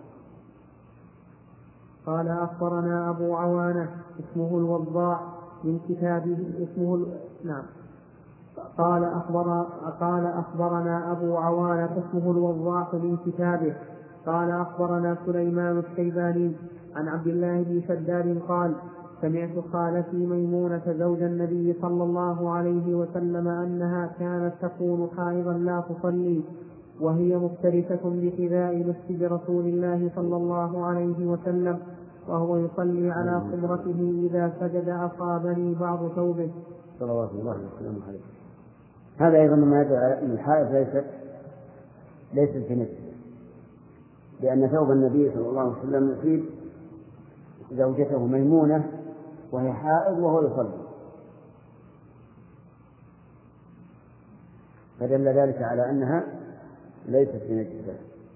قال أخبرنا أبو عوانة اسمه الوضاح من كتابه اسمه ال... نعم قال أخبر قال أخبرنا أبو عوانة اسمه الوضاح من كتابه قال أخبرنا سليمان الشيباني عن عبد الله بن شداد قال: سمعت خالتي ميمونة زوج النبي صلى الله عليه وسلم أنها كانت تكون حائضا لا تصلي، وهي مفترسة بحذاء مسجد رسول الله صلى الله عليه وسلم، وهو يصلي على خمرته إذا سجد أصابني بعض ثوبه صلوات الله وسلامه عليه. هذا أيضا ما يدل على أن الحائض ليست ليست بنجس، لأن ثوب النبي صلى الله عليه وسلم يصيب زوجته ميمونة وهي حائض وهو يصلي، فدل ذلك على أنها ليست بنجسة.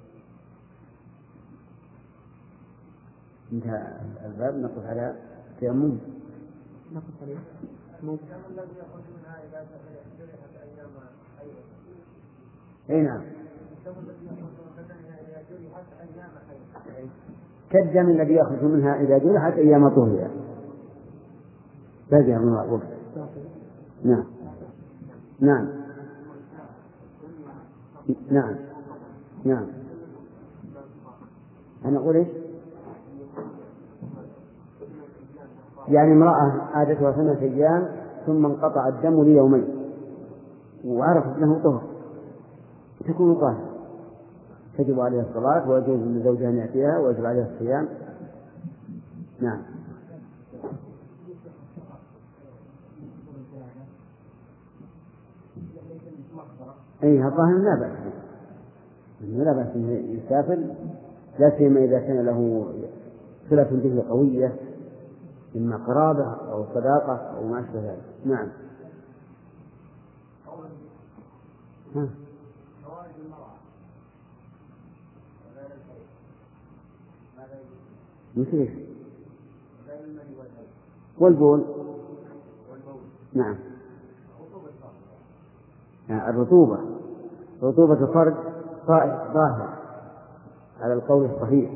انتهى الباب. نقف على تيمم. نقف عليه. اي نعم، كالدم الذي يخرج منها إذا جرحت أيام طهرها تجاه من وقت. نعم نعم نعم نعم. أنا أقول إيش؟ يعني امرأة عادتها ثلاثة أيام ثم انقطع الدم ليومين وعرفت أنه طهر تكون طاهرة، تجب عليها الصلاة ويجوز لزوجها أن يأتيها ويجب عليها الصيام. نعم. أي الظاهر لا بأس لا بأس يسافر، لا سيما إذا كان له صلة به قوية إما قرابة أو صداقة أو ما أشبه ذلك. نعم. ها. مثل والبول. نعم. الرطوبة رطوبة الفرج ظاهر على القول الصحيح،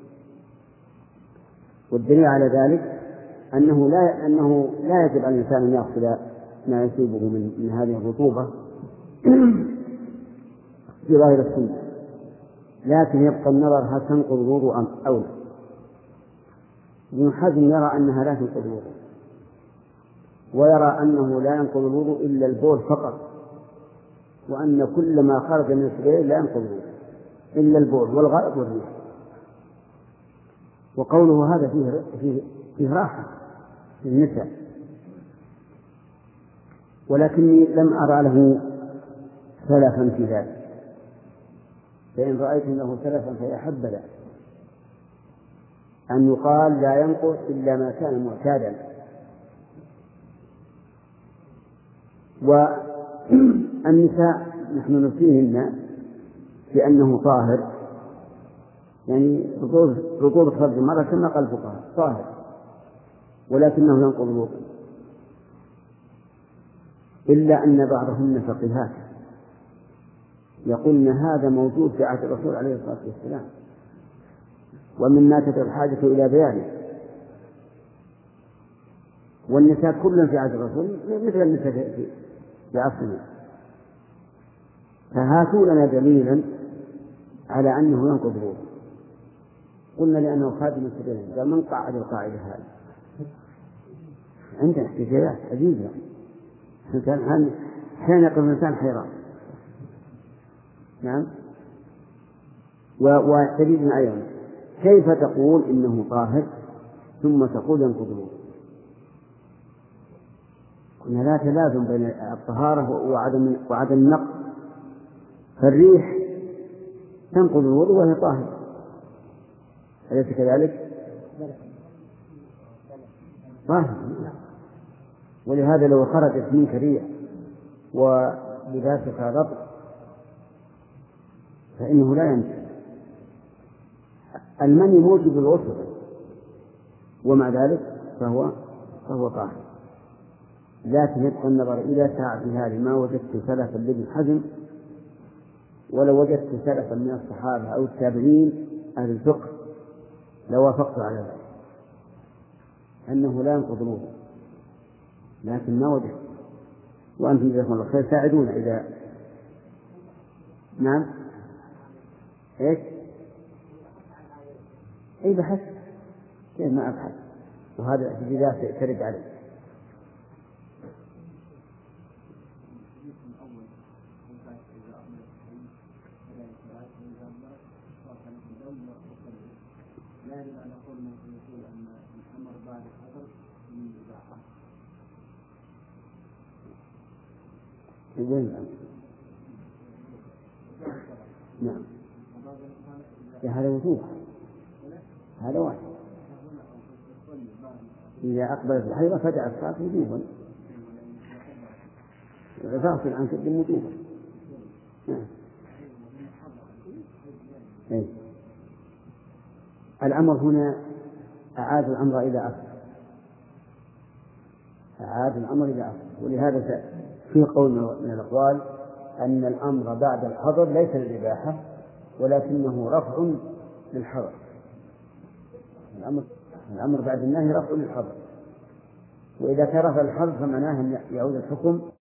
والدليل على ذلك أنه لا أنه لا يجب على الإنسان أن يغسل ما يصيبه من, من هذه الرطوبة في ظاهر السنة، لكن يبقى النظر هل تنقض الوضوء أم أو لا. ابن حزم يرى أنها لا تنقض الوضوء، ويرى أنه لا ينقض الوضوء إلا البول فقط، وأن كل ما خرج من السبيل لا ينقض الوضوء إلا البول والغائط والريح. وقوله هذا فيه فيه, فيه راحة في النساء، ولكني لم أرى له سلفا في ذلك، فإن رأيت له سلفا فيحب له أن يقال لا ينقض إلا ما كان معتادا. والنساء نحن نفيهن بأنه طاهر، يعني رطوبة فرج المرأة كما قال الفقهاء طاهر، ولكنه ينقض الوضوء، إلا أن بعضهن فقيهات يقولن هذا موجود في عهد الرسول عليه الصلاة والسلام، ومن ماتت الحاجة إلى بيانه. والنساء كلهم في عهد الرسول مثل النساء في عصرنا، فهاتوا لنا دليلا على أنه ينقض الوضوء. قلنا لأنه خادم السبيل، قال من قاعد القاعدة هذه؟ عندنا احتجاجات عجيبة، حين يقف الإنسان حيران. نعم. ودليل أيضا كيف تقول إنه طاهر ثم تقول ينقض الوضوء؟ قلنا لا تلازم بين الطهارة وعدم وعدم النقض، فالريح تنقض الوضوء وهي طاهرة، أليس كذلك؟ طاهر. ولهذا لو خرجت منك ريح ولباسك رطب فإنه لا ينجس. المني موجب الغسل، ومع ذلك فهو فهو طاهر. لكن يبقى النظر إلى ساعة هذه ما وجدت سلفا لابن حزم، ولو وجدت سلفا من الصحابة أو التابعين أهل الفقه لوافقت على ذلك أنه لا ينقض الوضوء، لكن ما وجدت. وأنتم جزاكم الله خير ساعدونا إذا. نعم. إيش؟ أي بحث كيف ما أبحث، وهذا الاعتدادات ترد عليه. يقول أن الأمر بعد الحظر من الإباحة. وين الأمر؟ نعم. هذا وجوب، هذا واحد. إذا أقبلت الحيضة فدع الصلاة وجوبا، فاغسل عنك الدم وجوبا. نعم. إيه. الأمر هنا أعاد الأمر إلى أصل، أعاد الأمر إلى أصل، ولهذا في قول من الأقوال أن الأمر بعد الحظر ليس للإباحة ولكنه رفع للحظر. الأمر الأمر بعد النهي رفع للحظر، وإذا كان رفع الحظر فمعناه أن يعود الحكم